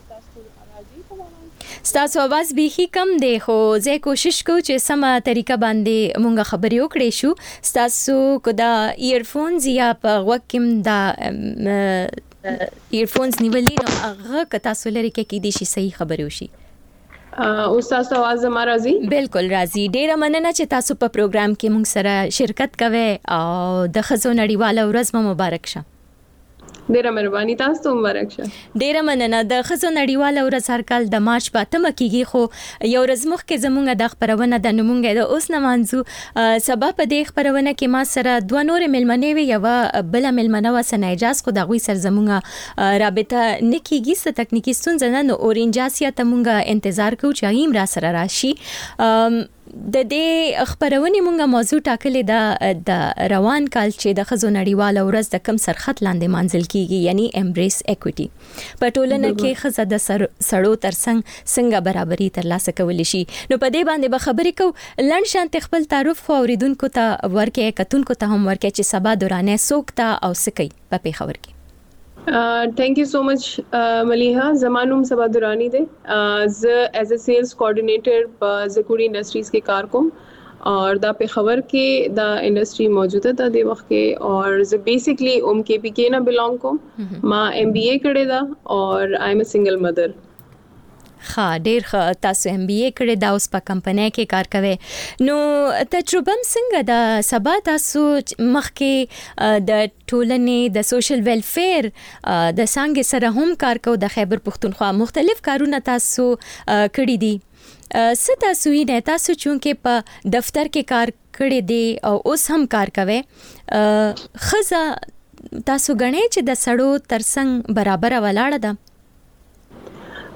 ستاسو आवाज به کم دی خو زه کوشش کوم چې سمه طریقه باندې مونږه خبرې وکړې شو. ستاسو کو دا ایرفونز یا په وکم دا ایرفونز نیولې نو هغه کتا سولري کې کې دي شي صحیح خبرې وشي. او تاسو आवाज زما راځي؟ بالکل راځي. ډیره مننه چې تاسو په پروګرام کې مونږ سره شرکت کوئ او د خزو نړیواله ورځ مو مبارک شه. ډیره مهرباني، تاسو ته مبارک شه. ډیره مننه. د خزو نړیواله ورځ هر کال د مارچ په اتمه کېږي خو یو ورځ مخکې زموږ د خبرونه د نمونګه د اوس نه مانځو سبا په دې خبرونه کې ما سره دوه نور ملمنې وي. یو بل ملمنه و سن اجازه خو د غوي سر زموږ رابطه نکېږي ست تکنیکی ستونزه نه نو اورینج آسیا ته مونږه انتظار کوو چې هغه را سره راشي. د دې خبرونه مونږه موضوع ټاکلې ده د روان کال چې د خزو نړیواله ورځ د کم سرخط لاندې منځل کیږي یعنی امبریس اکوټي. په ټولنه کې خزه د سړو ترڅنګ څنګه برابرۍ ترلاسه کولی شي. نو په دې باندې به خبرې کوو. لنډ شانت خپل تعارف خو اوریدونکو ته ورکې کتونکو ته هم ورکې چې سبا دورانه سوکتا او سکی په پیښور کې. تھینک یو سو مچ ملیحه. زمانوم سبا دورانی دے ز ایز اے سیلز کوارډینیټر په زکوری انډسټریز کې کار کوم اور دا پیښور کې دا انډسټری موجوده ده د وخت کې اور ز بیسیکلی اوم کې پی کې نه بیلونګ کوم. ما ایم بی اے کړی دا اور آی ایم ا سنگل مدر. ښه ډیر ښه. تاسو ایم بی اے کړی دا اوس په کمپنۍ کې کار کوي نو تجربه څنګه د سبا تاسو مخکې د ټولنې د سوشل ویلفیر د څنګه سره هم کار کوو د خیبر پښتونخوا مختلف کارونه تاسو کړی دي. څه تاسو یې تاسو چونکه په دفتر کې کار کړی دی او اوس هم کار کوي خزه تاسو غنئ چې د سړو ترڅنګ برابر ولاړه ده؟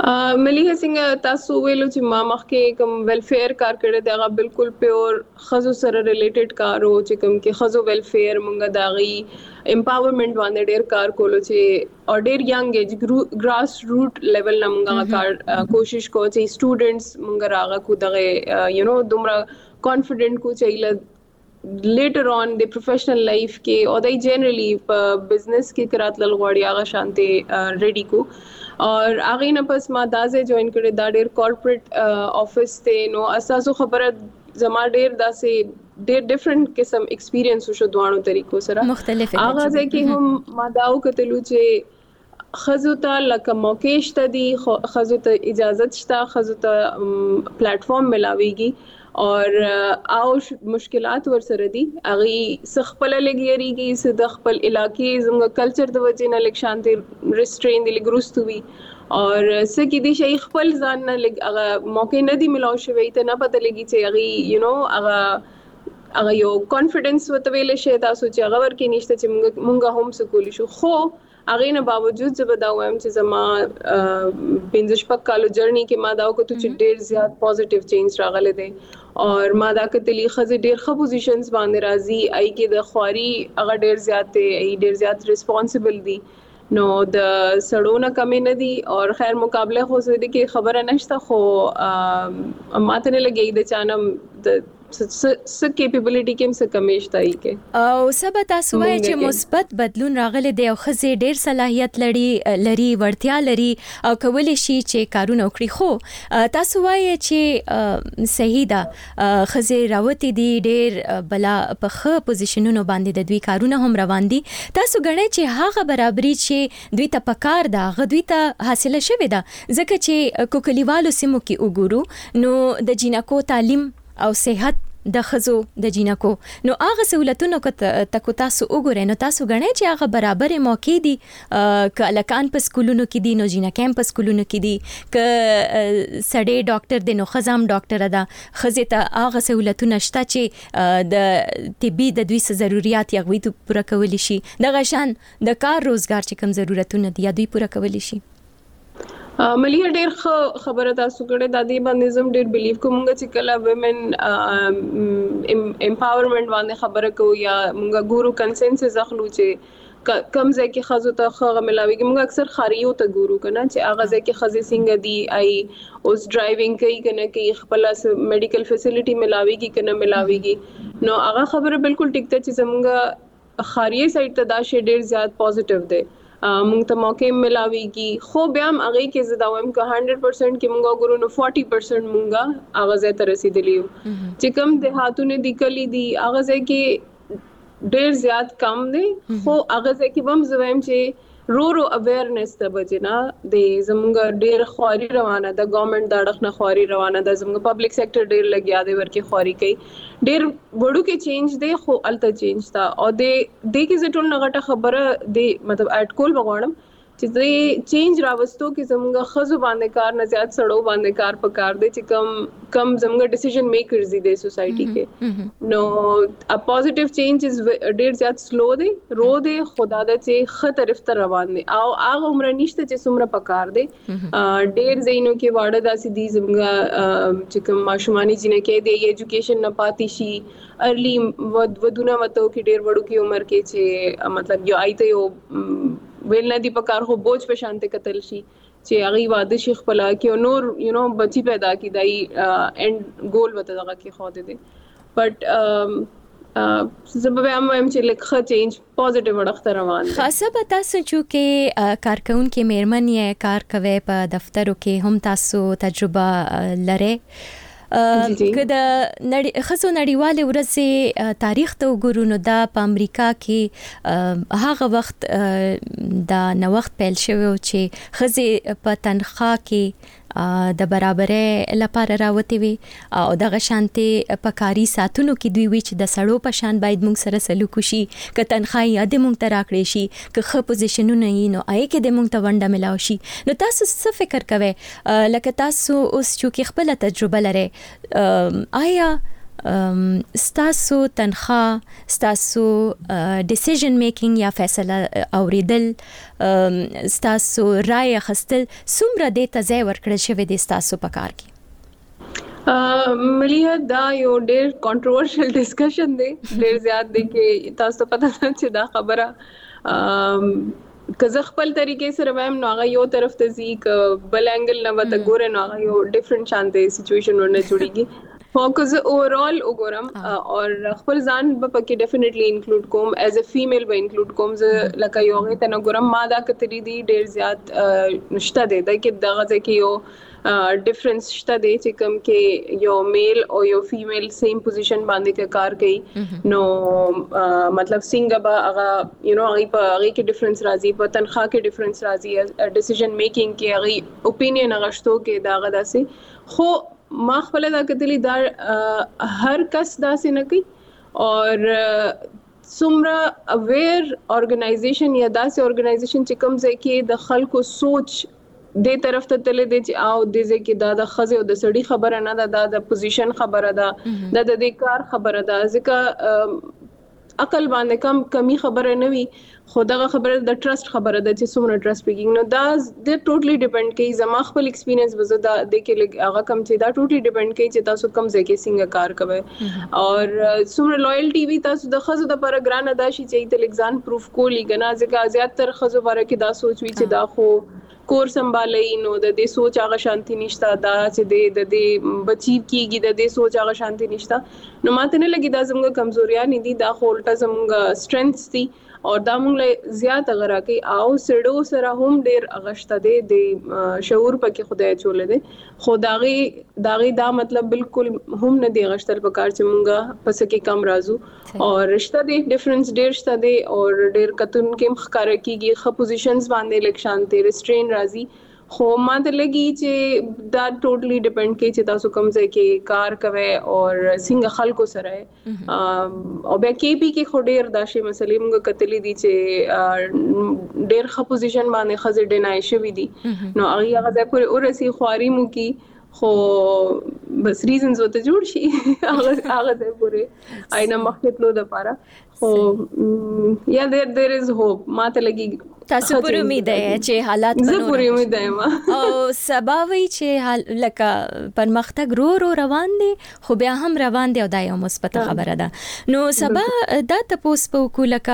ملي څنګه تاسو ویلو چې ما مخکې کوم ویلفیر کار کړی دی هغه بالکل پیور خزو سره ریلیټډ کار او چې کوم کې خزو ویلفیر مونږه داغي امپاورمنٹ باندې ډیر کار کولو چې اور ډیر ینګ ایج ګراس روټ لیول نه مونږه کار کوشش کو چې سټوډنټس مونږه راغه کو دغه یو نو دومره کانفیډنٹ کو چې لیټر آن د پروفیشنل لایف کې او د جنرally په بزنس کې کرات لږ غوړی هغه شانته ریډي کو اور هغه نه پس ما دازه جوائن کړی دا ډیر کارپوریټ افیس ته نو اساسو خبره زما ډیر داسې ډیر ډیفرنٹ قسم ایکسپیرینس وشو دوانو طریقو سره مختلف هغه ځکه هم ما داو کتلو چې خزو ته لکه موقع شته دي خزو ته اجازه شته خزو ته پلیټ فارم ملاويږي اور او مشکلات ور سره دي اغي سخپل لګيريږي س د خپل علاقې زموږ کلچر د وجې نه لک شانتي ریسټرین دي لګروستوي اور سکه دي شي خپل ځان نه لګ هغه موقع نه دي ملاو شوی ته نه پته لګي چې اغي یو نو هغه هغه یو کانفیډنس وتویل شي تاسو چې هغه ورکې نشته چې مونږه هم سکول شو خو هغه نه باوجود زه بداوم چې زما پنځه شپږ کالو جرنی کې ما داو کو چې ډیر زیات پوزټیو چینج راغله دي اور ما دا کتلی خزه ډیر ښه پوزیشنز باندې راځي آی کې د خواري هغه ډیر زیات ای ډیر زیات ریسپانسیبل دي نو د سړونه کمی نه دي اور خیر مقابله خو زه دې کې خبره نشته خو ماته نه لګي د چانم د س کیپیبلیټی کې څه کمیش تای کې او سبا تاسو وایي چې مثبت بدلون راغلی دی او خزه ډیر صلاحیت لري لري ورتیا لري او کولای شي چې کارونه وکړي خو تاسو وایي چې صحیح ده خزه راوتی دي ډیر بلا په خه پوزیشنونو باندې د دوی کارونه هم روان دي تاسو غنئ چې هغه برابرۍ چې دوی ته پکار ده غوي ته حاصله شوه ده ځکه چې کوکلیوالو سیمو کې وګورو نو د جینکو تعلیم او صحت د خزو د جینکو نو هغه سہولتونو کو تاسو وګورئ نو تاسو غنئ چې هغه برابر موقع دي ک لکان په سکولونو کې دي نو جینکم په سکولونو کې دي ک سړی ډاکټر دی نو خزام ډاکټر ده خزه ته هغه سہولتونه شته چې د طبي د دوی څه ضرورت یا غوي ته پوره کولی شي د غشان د کار روزګار چې کوم ضرورتونه دي یا دوی پوره کولی شي ملي ډېر خبره تاسو کړه د دې باندې زم ډېر بلیو کوم چې کله ویمن امپاورمنٹ باندې خبره کوو یا مونږه ګورو کنسنسس اخلو چې کم ځای کې خزو ته خغه ملاويږي مونږ اکثر خاريو ته ګورو کنه چې هغه ځای کې خزي څنګه دي آی اوس ډرایوینګ کوي کنه کې خپل میډیکل فیسیلیټي ملاويږي کنه ملاويږي نو هغه خبره بالکل ټیک ته چې زمونږه خاري سایت ته دا شی ډېر زیات پوزټیو دی مونږ ته موقع ملاويږي خو بیا هم هغه کې زدا وایم که هنډریډ پرسنټ کې مونږه ګورو نو فورټي پرسنټ مونږه هغه ځای ته رسیدلی یو چې کوم د هاتونه د کلی دي هغه ځای کې ډېر زیات کم دي خو هغه ځای کې هم زویم چې رو رو اویرنس ته بجنا د زمونږ ډېر خواري روانه د ګورنمنت د اړخ نه خواري روانه د زمونږ پبلک سېکټر ډېر لګیا دی ورکه خواري کوي ډېر وړو کې چینج دی خو الته چینج تا او د د کې زټول نغټه خبره دی مطلب اټ کول بغوړم چې د چینج راوستو کې زمونږ خزو باندې کار نه زیات سړو باندې کار پکار دی چې کم کم زمونږ ډیسیژن میکرز دي د سوسايټي کې نو ا پوزټیو چینج از ډېر زیات سلو دی رو دی خدا د چې خه طرف ته روان دي او هغه عمر نشته چې څومره پکار دی ډېر زینو کې واړه داسې دي زمونږ چې کوم ماشومانی جنې کې دی ایجوکیشن نه پاتې شي ارلی ودونه وته کې ډېر وړو کې عمر کې چې مطلب یو آیته یو ویل نه دی پکار خو بوج په شانته قتل شي چې هغه واده شي خپل کې نور یو نو بچی پیدا کی دای اینڈ ګول وته دغه کې خو دې بٹ سبب هم هم چې لکه چینج پوزټیو وړخت روان خاصه به تاسو چې کارکون کې میرمن یې کار کوي په دفترو کې هم تاسو تجربه لري که د نړۍ خزو نړیواله ورځ تاریخ ته وګورو نو دا په امریکا کې هغه وخت دا نو وخت پیل شوی چې خزه په تنخواه کې د برابرۍ لپاره راوتی وي او دغه شانتي په کاری ساتونو کې دوی وی چې د سړو په شان باید موږ سره سلوک شي ک تنخواه یاد موږ ته راکړي شي ک خ پوزیشنونه یې نو آی کې د موږ ته ونده ملاو شي نو تاسو څه فکر کوئ لکه تاسو اوس چې خپل تجربه لرئ آیا ستاسو تنخواه ستاسو ډیسیژن میکینګ یا فیصله اوریدل ستاسو رائے اخیستل څومره دې ته ځای ورکړل شوی دی ستاسو په کار کې؟ ملیه دا یو ډېر کنټروورشل ډسکشن دی، ډېر زیات دی کې تاسو ته پته ده چې دا خبره که زه خپل طریقې سره وایم نو هغه یو طرف ته ځي، که بل انګل نه وته ګوره نو هغه یو ډیفرنٹ شانته سچويشن ورنه جوړیږي. خو که زه اوورال وګورم او خپل ځان به پکې ډیفینټلی انکلود کوم، ایز ا فیمیل به انکلود کوم، زه لکه یو غي ته نه ګورم ما دا کتري دي ډیر زیات نشته دی د کې دغه ځکه یو ډیفرنس شته دی چې کوم کې یو میل او یو فیمیل سیم پوزیشن باندې کار کوي نو مطلب څنګه به هغه یو نو هغه په هغه کې ډیفرنس راځي، په تنخواه کې ډیفرنس راځي، ډیسیژن میکینګ کې هغه اوپینین غشتو کې دا غدا سي. خو ما خپل دا کتلی دا هر کس دا سي نه کوي اور څومره اویر ارګنایزیشن یا داسې ارګنایزیشن چې کوم ځای کې د خلکو سوچ دې طرف ته تللی دی چې او دې ځای کې دا د ښځې او د سړي خبره نه ده، دا د پوزیشن خبره ده، دا د دې کار خبره ده، ځکه عقل باندې کم کمی خبره نه وي خو دغه خبره د ټرست خبره ده چې څومره ټرست پیکینګ نو دا د ټوټلی ډیپند کوي. زما خپل ایکسپیرینس وزه دا د کې هغه کم چې دا ټوټلی ډیپند کوي چې تاسو کم ځای کې څنګه کار کوئ او څومره لویالټي وي تاسو د خزو د پر ګران ادا شي چې د ایگزام پروف کولی کنه، ځکه زیات تر خزو باره کې دا سوچ وي چې دا خو کور سنبالي نو د دې سوچ هغه شانتي نشته، دا چې د دې بچی کیږي د دې سوچ هغه شانتي نشته. نو ماته نه لګي دا زموږ کمزوریا نه دي، دا خو الټا زموږ سترنث دي او دا موږ زیات غره کوي او سړو سره هم ډیر اغشته دي د شعور پکې خدای چولې دي. خو داغي داغي دا مطلب بالکل هم نه دی غشتل په کار چې موږ پس کې کم رازو او رشتہ دي ډیفرنس ډیر شته دي او ډیر کتون کې مخکاره کیږي خ پوزیشنز باندې الیکشن ته ریسټرین راځي. خو ماته لګي چې دا ټوټلی ډیپند کوي چې تاسو کوم ځای کې کار کوئ او څنګه خلکو سره او بیا کې پی کې خو ډیر دا شی مسلې موږ کتلې دي چې ډیر ښه پوزیشن باندې خزه ډینای شوی دي نو هغه هغه پورې ورسي خواري مو کې خو بس ریزنز وته جوړ شي هغه هغه ته پورې آینه مخکتلو د پاره خو یا دیر دیر از هوپ ماته لګي تاسو پر امید ده چې حالات زه پر امید یم او سباوي چې لکه پرمختګ رو رو روان دي خو بیا هم روان دي او دا یو مثبت خبره ده. نو سبا دا تاسو په کولکه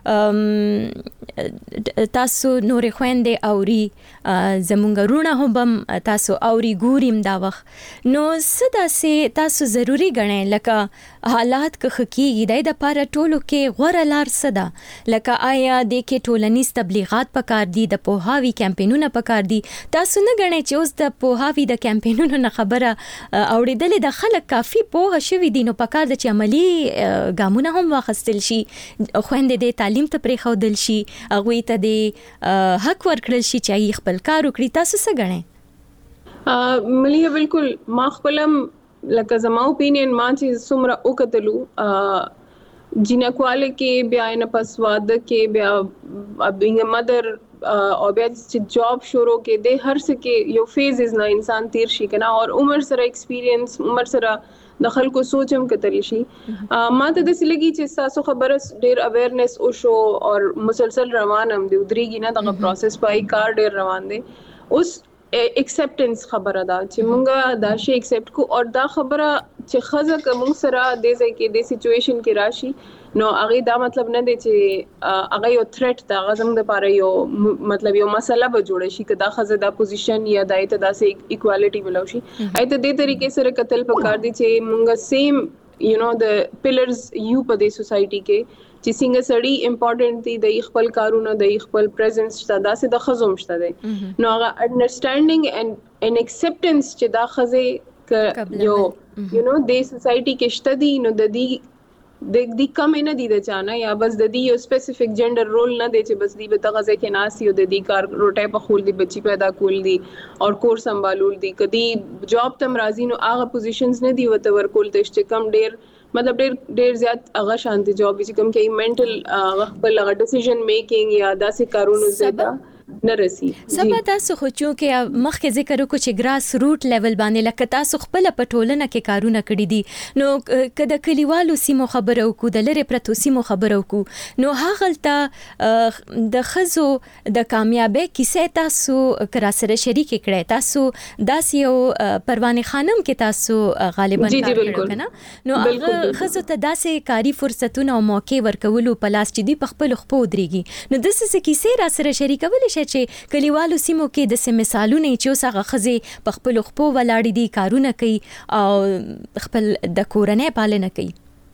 تاسو نور خويندې اوري زمونږ رونه هم تاسو اوري ګوریم دا وخت نو صدا سي تاسو ضروری غنئ لکه حالات که خکیږي د لپاره ټولو کې غوړه لار صدا لکه آیا د کې ټولنیز تبلیغات پکار دي د پوهاوی کمپاینونه پکار دي تاسو نه غنئ چې اوس د پوهاوی د کمپاینونو نه خبره اوریدلې د خلک کافي پوه شوي دي نو پکار د چې عملی ګامونه هم واخستل شي خويندې د تعلیم ته پرې خودل شي هغه ته د حق ورکړل شي چې خپل کار وکړي. تاسو څه غنئ؟ ملي بالکل ما خپلم لکه زما اوپینین ما چې څومره وکتلو جینکواله کې بیا نه پسواد کې بیا بینګ مدر او بیا چې جاب شروع کې د هر څه کې یو فیزز نه انسان تیر شي کنه او عمر سره ایکسپیرینس عمر سره د خلکو سوچم کتلی شي ما ته د سلګي چې تاسو خبره ډیر اویرنس او شو او مسلسل روان هم دی درېږي نه دغه پروسس پای کار ډیر روان دی اوس ایکسپټنس خبره ده چې مونږه دا شی ایکسپټ کو او دا خبره چې خزه کوم سره د ځای کې د سچويشن کې راشي نو هغه دا مطلب نه دی چې هغه یو تھریټ دا غزم د پاره یو مطلب یو مسله به جوړ شي کدا خزه دا پوزیشن یا د ایت داسې ایکوالټي ملو شي ایت د دې طریقې سره قتل پکار دي چې مونږه سیم یو نو د پیلرز یو په د سوسايټي کې چې څنګه سړی امپورټنٹ دی د خپل کارونه د خپل پریزنس شته دا سه د خزوم شته دی نو هغه انډرستانډینګ اند ان ایکسپټنس چې دا خزه یو یو نو د سوسايټي کې شته دی نو د دې د دې کم نه دی د چانه یا بس د دې یو سپیسیفیک جندر رول نه دی چې بس دې به تغزه کې ناسي او د دې کار روټه په خول دی بچی پیدا کول دی او کور سنبالول دی کدي جاب تم راضی نو هغه پوزیشنز نه دی وته ورکول ته چې کم ډیر مطلب ډیر ډیر زیات هغه شانتي جاب چې کوم کې منټل خپل هغه ډیسیژن میکینګ یا داسې کارونه زیاده نه رسی. سبا تاسو خو چې مخکې ذکر وکړو چې ګراس روټ لیول باندې لکه تاسو خپل په ټولنه کې کارونه کړی دي نو کله کلیوالو سیمو خبرو کو د لری پرتو سیمو خبرو کو نو هغه د خزو د کامیابی کیسه تاسو کرا سره شریک کړئ تاسو داس یو پروانه خانم کې تاسو غالبا کار کړو کنه نو هغه خزو ته داسې کاری فرصتونه او موقع ورکولو پلاس چې دی په خپل خپو دريږي نو د څه کیسه را سره شریکول شي چې کلیوالو سیمو کې د سه مثالونه چې اوسه خزه په خپل خپو ولاړ دي کارونه کوي او خپل د کورنۍ پالنه کوي.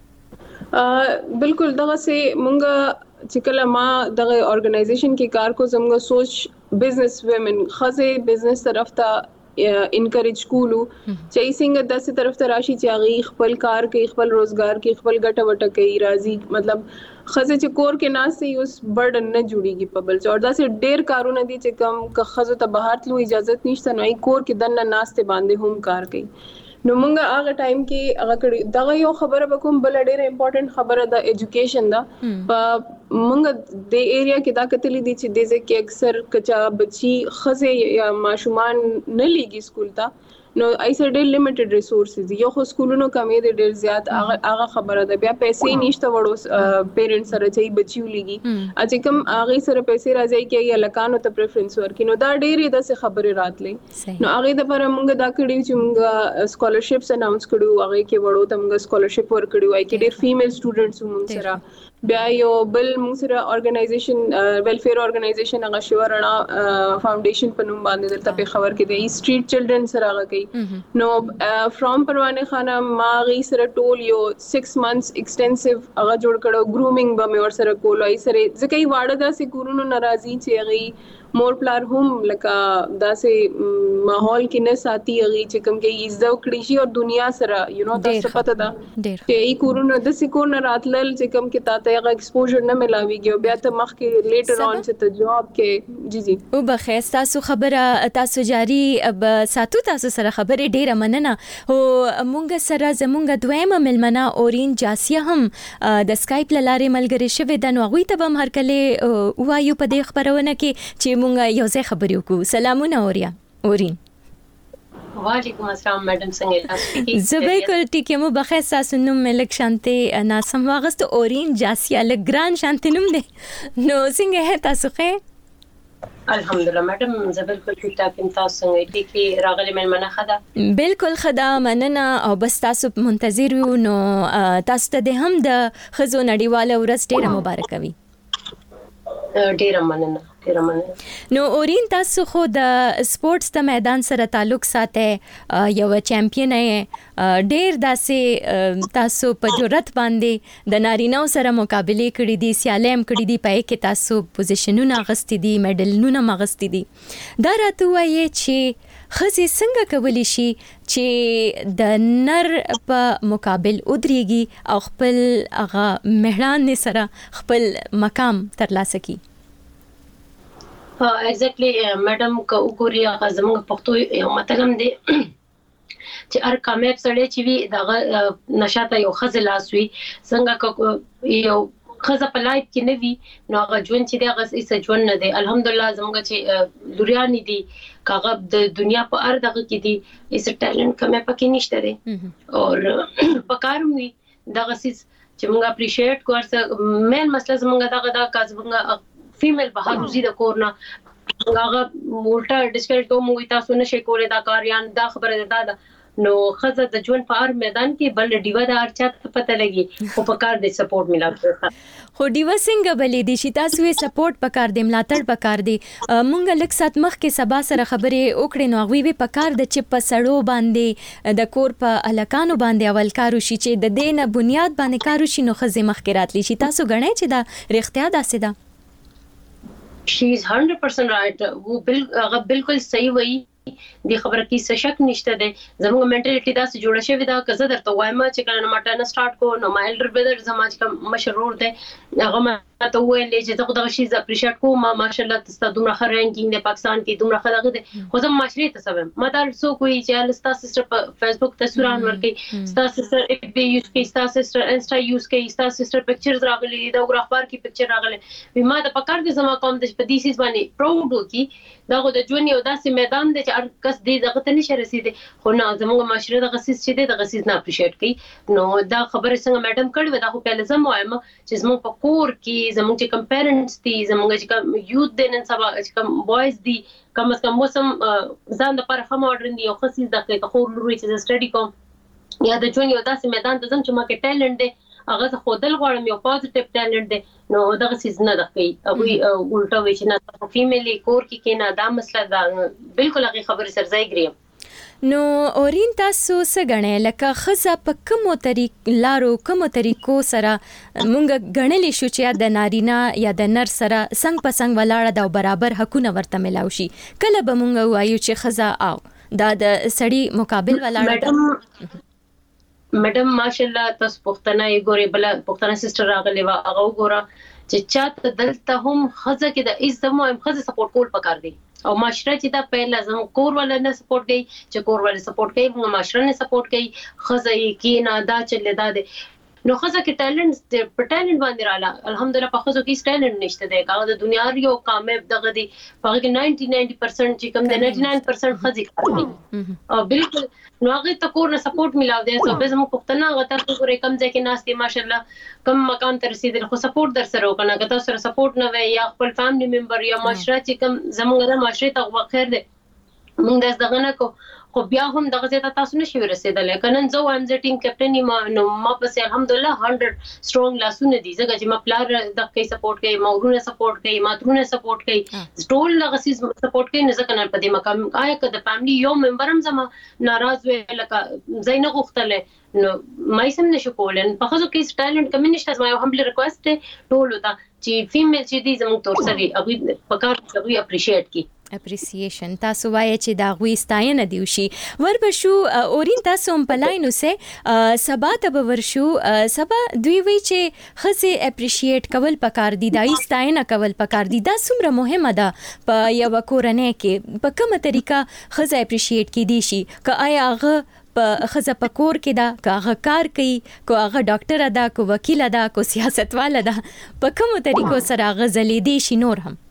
بالکل دغه سه مونږه چې کله ما دغه ارګنایزیشن کې کار کو زموږ سوچ بزنس ویمن خزه بزنس طرف ته انکریج کولو چې څنګه داسې طرف ته راشي چې هغه خپل کار کوي خپل روزګار کوي خپل ګټه وټه کوي راضي مطلب خزه چې کور کې ناس سي اوس برډن نه جوړيږي په بل څه اور داسې ډېر کارونه دي چې کم که خزه ته بهر تلو اجازه نشته نو کور کې دنه ناس ته باندې هم کار کوي نو مونږه هغه ټایم کې هغه کړي دغه یو خبره به کوم بل ډېر امپورټنت خبره ده ایجوکیشن دا په مونږ د ایریا کې دا کتلی دي چې د ځکه اکثر کچا بچي خزه یا ماشومان نه لیږي سکول ته نو ایسه ډېر لیمیټډ ریسورسز یو خو سکولونو کمې دي ډېر زیات هغه هغه خبره ده بیا پیسې نشته وړو پیرنټس سره چې بچیو لیږي اځ کوم هغه سره پیسې راځي کې یا لکانو ته پریفرنس ورکې نو دا ډېر د څه خبره راتلې نو هغه د پر موږ دا کړیو چې موږ سکالرشپس اناونس کړو هغه کې وړو ته موږ سکالرشپ ور کړوای کې ډېر فیمیل سټوډنټس موږ سره بیا یو بل موږ سره ارګنایزیشن ویلفیر ارګنایزیشن هغه شورنا فاونډیشن په نوم باندې دلته په خبر کې دی سټریټ چلډرن سره هغه کوي نو فرام پروانه خانه ما غي سره ټول یو سکس منثس ایکسټنسیو هغه جوړ کړو ګرومینګ به مې ور سره کولای سره ځکه یې واړه داسې کورونو ناراضي چې غي مور پلار هم لکه داسې ماحول کې نه ساتي غي چې کوم کې عزت کړی شي او دنیا سره یو نو تاسو پته ده چې ای کورونو د سکو نه راتلل چې کوم کې تاسو هغه ایکسپوژر نه ملاويږي او بیا ته مخ کې لیټر اون چې ته جواب کې جی جی او بخیر تاسو خبره تاسو جاری اب ساتو تاسو سره خبره ډیره مننه او مونږ سره زمونږ دویمه ملمنه اورین جاسیه هم د سکایپ لاره ملګری شوه د نوغوي ته هم هر کله وایو په دې خبرونه کې چې مونږ یو ځای خبرې وکړو سلامونه اوریا اورین وعلیکم السلام میډم څنګه تاسو زه بالکل ټیک یم بخیر تاسو نوم ملک شانتي ناسم واغست اورین جاسیا لګران شانتي نوم دی نو څنګه تاسو ښه الحمدلله میډم زه بالکل ټیک ټاک یم تاسو څنګه ټیک راغلی ملمنه خدا بالکل خدا مننه او بس تاسو منتظر یو نو تاسو ته هم د خزو نړیواله ورځ ډیره مبارک وي ډیره مننه نو اورین تاسو خو د سپورتس ته میدان سره تعلق ساته یو چمپیون یې ډیر داسې تاسو په جرأت باندې د نارینه سره مقابله کړې دي سیالم کړې دي په کې تاسو پوزیشنونه غستې دي میډلونه مغستې دي دا راته وایي چې خزي څنګه کولی شي چې د نر په مقابل ودرېږي او خپل هغه مهران سره خپل مقام ترلاسه کړي ها ایگزیکټلی میډم کو ګوري هغه زموږ پښتو یو متلم دی چې هر کامیاب سړی چې وي دغه نشاته یو خزل لاسوي څنګه یو خزه په لایف کې نه وي نو هغه ژوند چې دغه ایسه ژوند نه دی الحمدلله زموږ چې لوريان دي کاغه د دنیا په ار دغه کې دي ایسه ټالنت کمه پکې نشته دی او پکاروم وي دغه سیس چې موږ اپریشیټ کوو مین مسله زموږ دغه دا کاز موږ فیمیل بهر وزي د کورنا هغه مولټا ډیسکریټ کوم وي تاسو نشي کولای دا کاریان دا خبره ده دا نو خزه د ژوند په ار میدان کې بل ډیوا د ارچا پته لګي او په کار د سپورټ ملاوي خو ډیوا څنګه بلې دي چې تاسو یې سپورټ پکار دی ملاتړ پکار دی مونږ لک سات مخ کې سبا سره خبرې وکړې نو غوي به پکار د چپ سړو باندې د کور په الکانو باندې اول کارو شي چې د دینه بنیاد باندې کارو شي نو خزه مخ کې راتلی شي تاسو غنئ چې دا رښتیا داسې ده she is one hundred percent right वो बिल बिल्कुल सही वही دی خبره کې څه شک نشته دی زموږ منټالیټي دا څه جوړه شوی دا که زه درته وایم چې کله ما ټن سٹارټ کو نو ما ایلډر برادر زما چې مشرور دی هغه ما ته ویل چې زه خو دغه شی ز اپریشیټ کوم ماشاءالله تاسو دومره ښه رانکینګ د پاکستان کې دومره ښه دغه دي خو زه معاشري ته سبب ما دا څو کوی چې لستا سسټر په فیسبوک تصویران ورکړي ستا سسټر اف بي یوز کوي ستا سسټر انسټا یوز کوي ستا سسټر پکچرز راغلي دا ور اخبار کې پکچر راغلي وی ما د پکار دي زما کوم د په دې سیس باندې پراود وکي دا غو د ژوند یو داسې میدان دی چې هر کس دې دغه ته نشي رسیدي خو نه زموږ معاشره د غسیس چې دی د غسیس نه اپریشیټ کوي نو دا خبره څنګه میډم کړو دا خو په لازم وایم چې زموږ په کور کې زموږ چې کم پیرنټس دي زموږ چې کم یوث دي نن سبا چې کم بوایز دي کم از کم موسم ځان د پر خمه اورن دي او خصيص د کې خو لوري چې سټډي کوم یا د ژوند یو داسې میدان ته زم چې ما کې ټیلنټ دی هغه خو دل غواړم یو پوزټیو ټیلنټ دی نو دغه سیز نه دخی او الټا وی چې نه فیمیلی کور کې کې نه دا مسله دا بالکل هغه خبره سرځای ګریم نو اورین تاسو څنګه لکه خزه په کومو طریق لارو کومو طریقو سره مونږ غنلې شو چې د نارینا یا د نر سره څنګه په څنګه ولاړه دا برابر حقونه ورته ملاوي شي کله به مونږ وایو چې خزه او دا د سړی مقابل ولاړه میډم ماشاءالله تاسو پښتنه یې ګوري بل پښتنه سسټر راغلی و هغه وګوره چې چاته دلته هم خزه کې د عزت مو هم خزه سپورټ کول پکار دی او معاشره چې دا په لازم کور ولا نه سپورټ کوي چې کور ولا سپورټ کوي موږ معاشره نه سپورټ کوي خزه یې کې نه دا چې لیدا دي نو خزه کې ټیلنټ په ټیلنټ باندې رااله الحمدلله په خزه کې ټیلنټ نشته دی هغه د دنیا یو کامیاب دغه دی په کې نائنټي نائنټي پرسنټ چې کم دی نائنټي نائن پرسنټ خزه کوي او بالکل نو هغه ته کور نه سپورټ ملاو دی سو به زموږ پښتنه هغه ته ګورې کم ځای کې ناس دي ماشاءالله کم مکان ته رسیدل خو سپورټ در سره وکنه که تاسو سره سپورټ نه وي یا خپل فیملی ممبر یا معاشره چې کم زموږ د معاشره ته خیر دی موږ داس دغه نه کو خو بیا هم دغه ځای ته تاسو نشئ ورسېدل کنه زه وایم زه ټیم کیپټن یم نو ما پسې الحمدلله هنډرډ سترونګ لاسونه دي ځکه چې ما پلار د کوي سپورټ کوي ما ورونه سپورټ کوي ما ترونه سپورټ کوي ټول دغه سیس سپورټ کوي نه ځکه نه په دې مقام آیا که د فیملی یو ممبر هم زما ناراض وي لکه زه نه غوښتل نو مې سم نشو کولای په خصوص کې ټیلنټ کمیونټ ما یو همبل ریکوست ټول وتا چې فیمیل چې دي زموږ تور سره هغه په کار کوي اپریشیټ کی اپریسیشن تاسو وایي چې دا غوي ستاینه دی وشي وربشو اورین تاسو هم پلاینو سه سبا ته ورشو سبا دوی وی چې خزه اپریشیټ کول پکار دی دای ستاینه کول پکار دی دا څومره مهمه ده په یو کورنۍ کې په کومه طریقه خزه اپریشیټ کی دی شي که آیا هغه په خزه په کور کې دا که هغه کار کوي کو هغه ډاکټر ده کو وکیل ده کو سیاستواله ده په کومه طریقو سره غزلې دی شي نور هم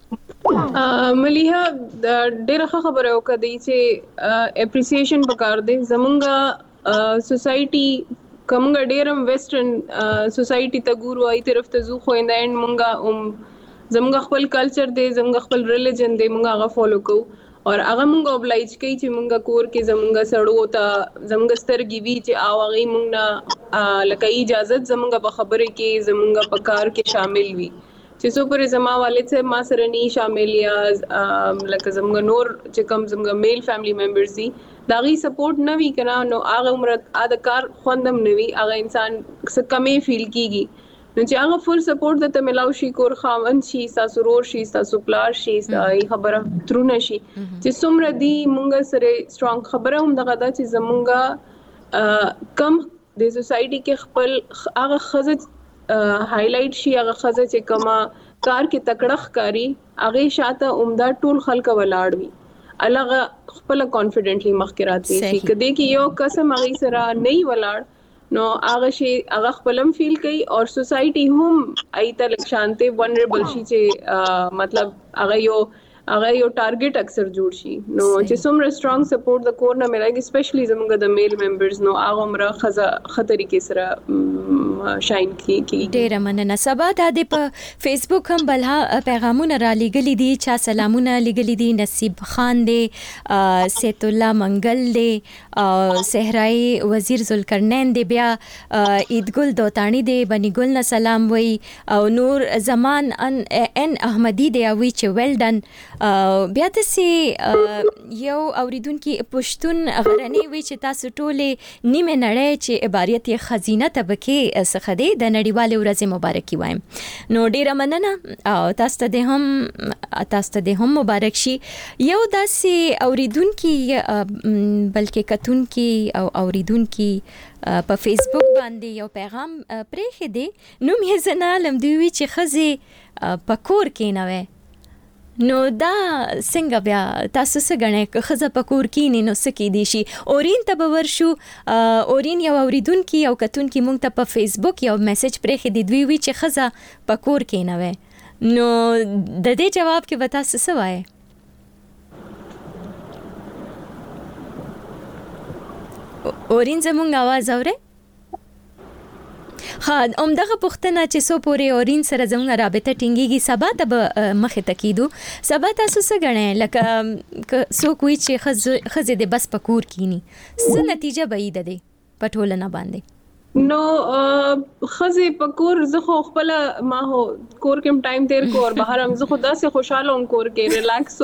ملیحه ډېر ښه خبره وکړه چې اپریسیشن پکار دی زمونږه سوسایټي کومګه ډېرم ویسټرن سوسایټي ته ګورو ای طرف ته زو خو ان د اند مونږه هم زمونږ خپل کلچر دی زمونږ خپل ریلیجن دی مونږه هغه فالو کوو اور هغه مونږه oblige کوي چې مونږه کور کې زمونږه سړو ته زمونږه سترګې وی چې او هغه مونږه لکه اجازه زمونږه په خبره کې زمونږه په کار کې شامل وي چې څو پر زما والد سے ما سره ني شامل یا لکه زموږ نور چې کوم زموږ میل فیملی ممبرز دي دا غي سپورټ نه وی کنه نو هغه عمر اده کار خوندم نه وی هغه انسان څه کمې فیل کیږي نو چې هغه فل سپورټ د تملاو شي کور خاون شي تاسو رور شي تاسو پلار شي ای خبره ترونه شي چې څومره دی مونږ سره سترونګ خبره هم دغه دا چې زمونږه کم د سوسایټي کې خپل هغه خزه هایلایټ شي هغه خزه چې کما کار کې تکړه ښکاری هغه شاته عمده ټول خلک ولاړ وي الګ خپل کانفیډنټلی مخکرات وي چې کدی کې یو قسم هغه سره نه ولاړ نو هغه شي هغه خپلم فیل کوي او سوسایټي هم ایته لک شانته ونربل شي چې مطلب هغه یو هغه یو ټارګټ اکثر جوړ شي نو چې څومره سترونګ سپورټ د کور نه ملایي سپیشلی زموږ د میل ممبرز نو هغه عمره خزه خطرې کې سره شاین کی کی ډیر مننه سبا د په فیسبوک هم بلها پیغامونه را لګلې دي چا سلامونه لګلې دي نصیب خان دی سیت الله منګل دی صحرای وزیر ذوالقرنین دی بیا عیدګل دوتانی دی بنی ګل نه سلام وای او نور زمان ان ان احمدی دی وی چې ویل ډن بیا تاسو یو اوریدونکو پښتون غرنی وی چې تاسو ټوله نیمه نړۍ چې عبارت خزینه طبقه څخه دی د نړیوال ورځ مبارکي وایم. نو ډیره مننه او تاسو ته هم تاسو ته هم مبارک شي. یو داسې اوریدونکو بلکې کتونکو او اوریدونکو په فیسبوک باندې یو پیغام پرېښی دی. نوم یې زنه عالم دوی وی چې ښځې په کور کې نه وي. نو دا څنګه بیا تاسو څه ګڼئ که ښځه په کور کښېني نو څه کیدی شي؟ اورین ته به ورشو. اورین یو اوریدونکي او کتونکي موږ ته په فیسبوک یو میسج پرېښی دی. دوی وی چې ښځه په کور کې نه وي. نو د دې جواب کې به تاسو څه وایئ؟ اورین زمونږ आवाज اورئ؟ ها همدغه پوښتنه چې څو پورې اورین سره زموږ رابطه ټینګېږي سبا ته به مخې ته کېدو. سبا تاسو څه ګڼئ لکه څوک وایي چې ښځې دې بس په کور کښېني څه نتیجه به یې د دې په ټولنه باندې؟ نو خزه په کور زه خو خپل ما هو کور کې ټایم تیر کو اور بهر هم زه خو داسې خوشاله هم کور کې ریلیکس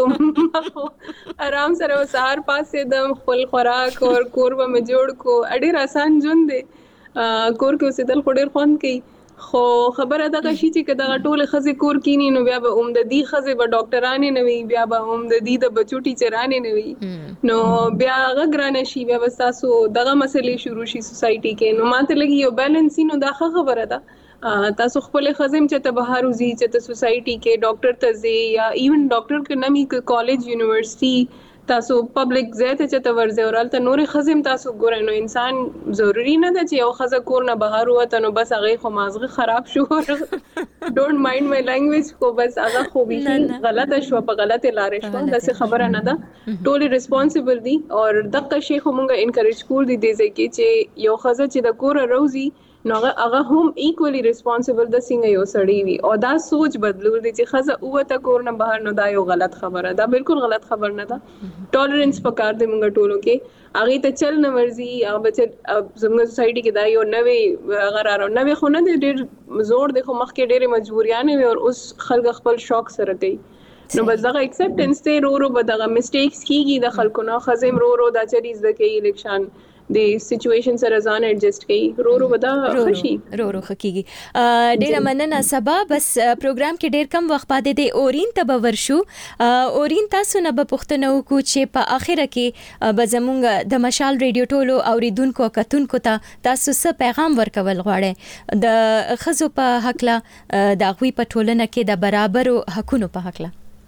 هم آرام سره سهار پاسې د خپل خوراک اور کور به مې جوړ کو. ډېر آسان ژوند دی کور کې اوسېدل خو ډېر خوند کوي. خو خبره دغه شي چې که دغه ټولې ښځې کور کښېني نو بیا به عمددي ښځې به ډاکټرانې نه وي، بیا به عمددي د بچو ټیچرانې نه وي، نو بیا هغه ګرانه شي، بیا به ستاسو دغه مسلې شروع شي سوسایټي کې. نو ماته لګي یو بیلنس نو دا ښه خبره ده. تاسو خپلې ښځې هم چې ته بهر وځي چې ته سوسایټي کې ډاکټر ته ځې یا ایون ډاکټر که نه وي که کالج یونیورسټي تاسو پبلک ځای ته چې ته ورځئ او هلته نورې ښځې هم تاسو ګورئ. نو انسان ضروري نه ده چې یو ښځه کور نه بهر ووته نو بس هغې خو مازغه خراب شو، ډونټ مایند مای لینګویج، خو بس هغه خو بیخي غلطه شوه، په غلطې لارې شوه، داسې خبره نه ده. ټولې ریسپانسبل دي او دغه شی خو موږ انکریج کول دي دې ځای کې چې یو ښځه چې د کوره روزي نو هغه هم ایکولی ریسپانسبل د څنګه یو سړی وي، او دا سوچ بدلول دي چې ښځه ووته کور نه بهر نو دا یو غلط خبره ده، بالکل غلط خبر نه ده. ټالرنس پکار دی موږ ټولو کې، هغې ته چل نه ورځي، هغه به چې زموږ سوسایټي کې دا یو نوې هغه را نوې خو نه دی، ډېر زوړ دی، خو مخکې ډېرې مجبوریانې وي او اوس خلک خپل شوق سره کوي. نو بس دغه اکسپټنس دی، رو رو به دغه مسټیکس کېږي د خلکو نه، ښځې هم رو رو دا چلي زده کوي، الیکشن د سچویشن سره ځان ایڈجسټ کوي، رو رو به دا ښه شي، رو رو ښه کېږي. ډېره مننه. سبا بس پروګرام کې ډېر کم وخت پاتې دی، اورین ته به ورشو. اورین تاسو نه به پوښتنه وکړو چې په اخره کې به زموږ د مشال ریډیو ټولو اوریدونکو او کتونکو ته تاسو څه پیغام ورکول غواړئ د ښځو په هکله، د هغوی په ټولنه کې د برابرو حقونو په هکله؟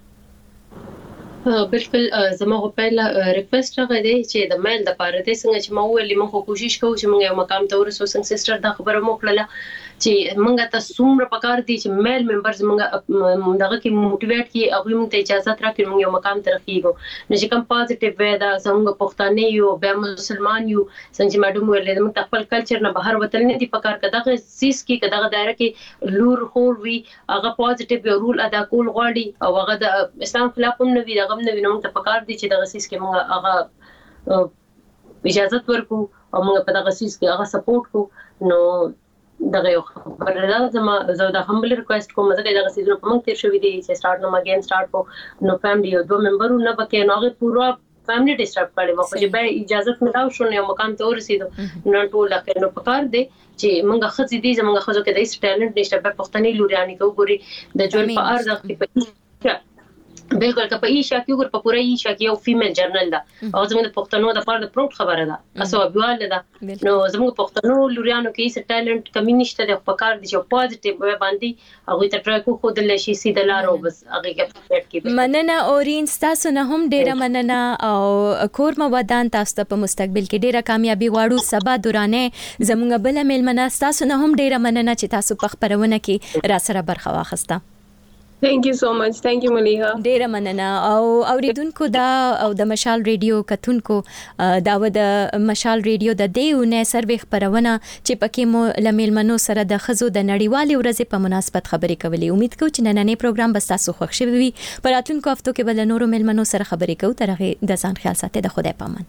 بالکل زما خو پیله ریکوست راغی دی چې د میل د پاره دی څنګه چې ما ویلې موږ کوشش کوو چې موږ یو مقام ته ورسو. څنګه سسټر دا خبره مو کړله چې موږ ته څومره پکار دي چې میل ممبرز موږ دغه کې موټیویټ کی او موږ ته اجازه راکړي موږ یو مقام ته رسیږو، نو چې کوم پازټیو وي دا څنګه پښتانه یو بیا مسلمان یو څنګه ماډم ویلې موږ خپل کلچر نه بهر وتل نه دي پکار، کداغه سیس کې کداغه دایره کې لور خور وی هغه پازټیو رول ادا کول غواړي او هغه د اسلام خلاف هم نه وي، دغه نه وینم ته پکار دي چې دغه سیس کې موږ هغه اجازه ورکو او موږ په دغه سیس کې هغه سپورټ کو. نو دغه یو خبره ده، زما زه د همبل ریکوست کوم چې دغه سیزن په موږ تیر شوې دي چې سٹارټ نو اگین سٹارټ کو نو فیملی یو دوه ممبرو نه بکې نو هغه پورا فیملی ډیسټرب کړي وو چې به اجازه ملاو شو نو مقام ته ورسېدو نو ټول لکه نو پکار دي چې موږ خځې دي زموږ خځو کې د ایس ټالنت نشته په پښتني لوريانی کو ګوري د جوړ په ارزه کې بالکل که په ایشا کې ور په پوره ایشا کې یو فیمیل جرنل ده او زموږ د پښتنو د پاره د پروت خبره ده اسو بيواله ده، نو زموږ پښتنو لوريانو کې ایس ټالنت کمی نشته د پکار دي چې پوزټیو باندې هغه ته ټرای کو خود له شي سیده لارو بس هغه کې کې مننه. اورین تاسو نه هم ډیره مننه او کور مو ودان، تاسو ته په مستقبل کې ډیره کامیابی غواړو. سبا دورانه زموږ بل میلمنه تاسو نه هم ډیره مننه چې تاسو په خبرونه کې را سره برخه واخسته. Thank you so much. Thank you ملیحه. ډیره مننه. او اوریدونکو دا او د مشال ریډیو کتونکو دا و د مشال ریډیو د دیونه سروي خبرونه چې پکې مو لمیلمنو سره د خزو د نړیوالې ورځې په مناسبت خبرې کولې. امید کوم چې نننې پروګرام به تاسو خوښ شي وي. پر راتلونکو هفتو کې بل نورو میلمنو سره خبرې کوو. تر هغه د ځان خیال ساتئ. د خدای پامان.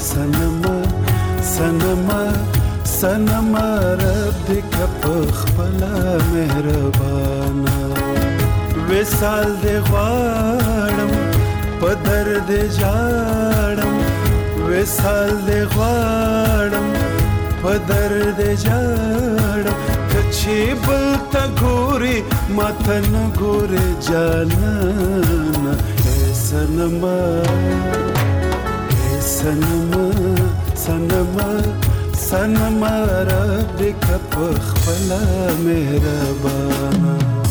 سنما سنما سنما رب دې کپ خپل مهربانا وسال دې غواړم په درد جاړم وسال دې غواړم په درد جاړم کچې بل تا ګوري ماته نه ګوري جانانا سنما سنما سنما سنما رب دې کپ خپل مهربانا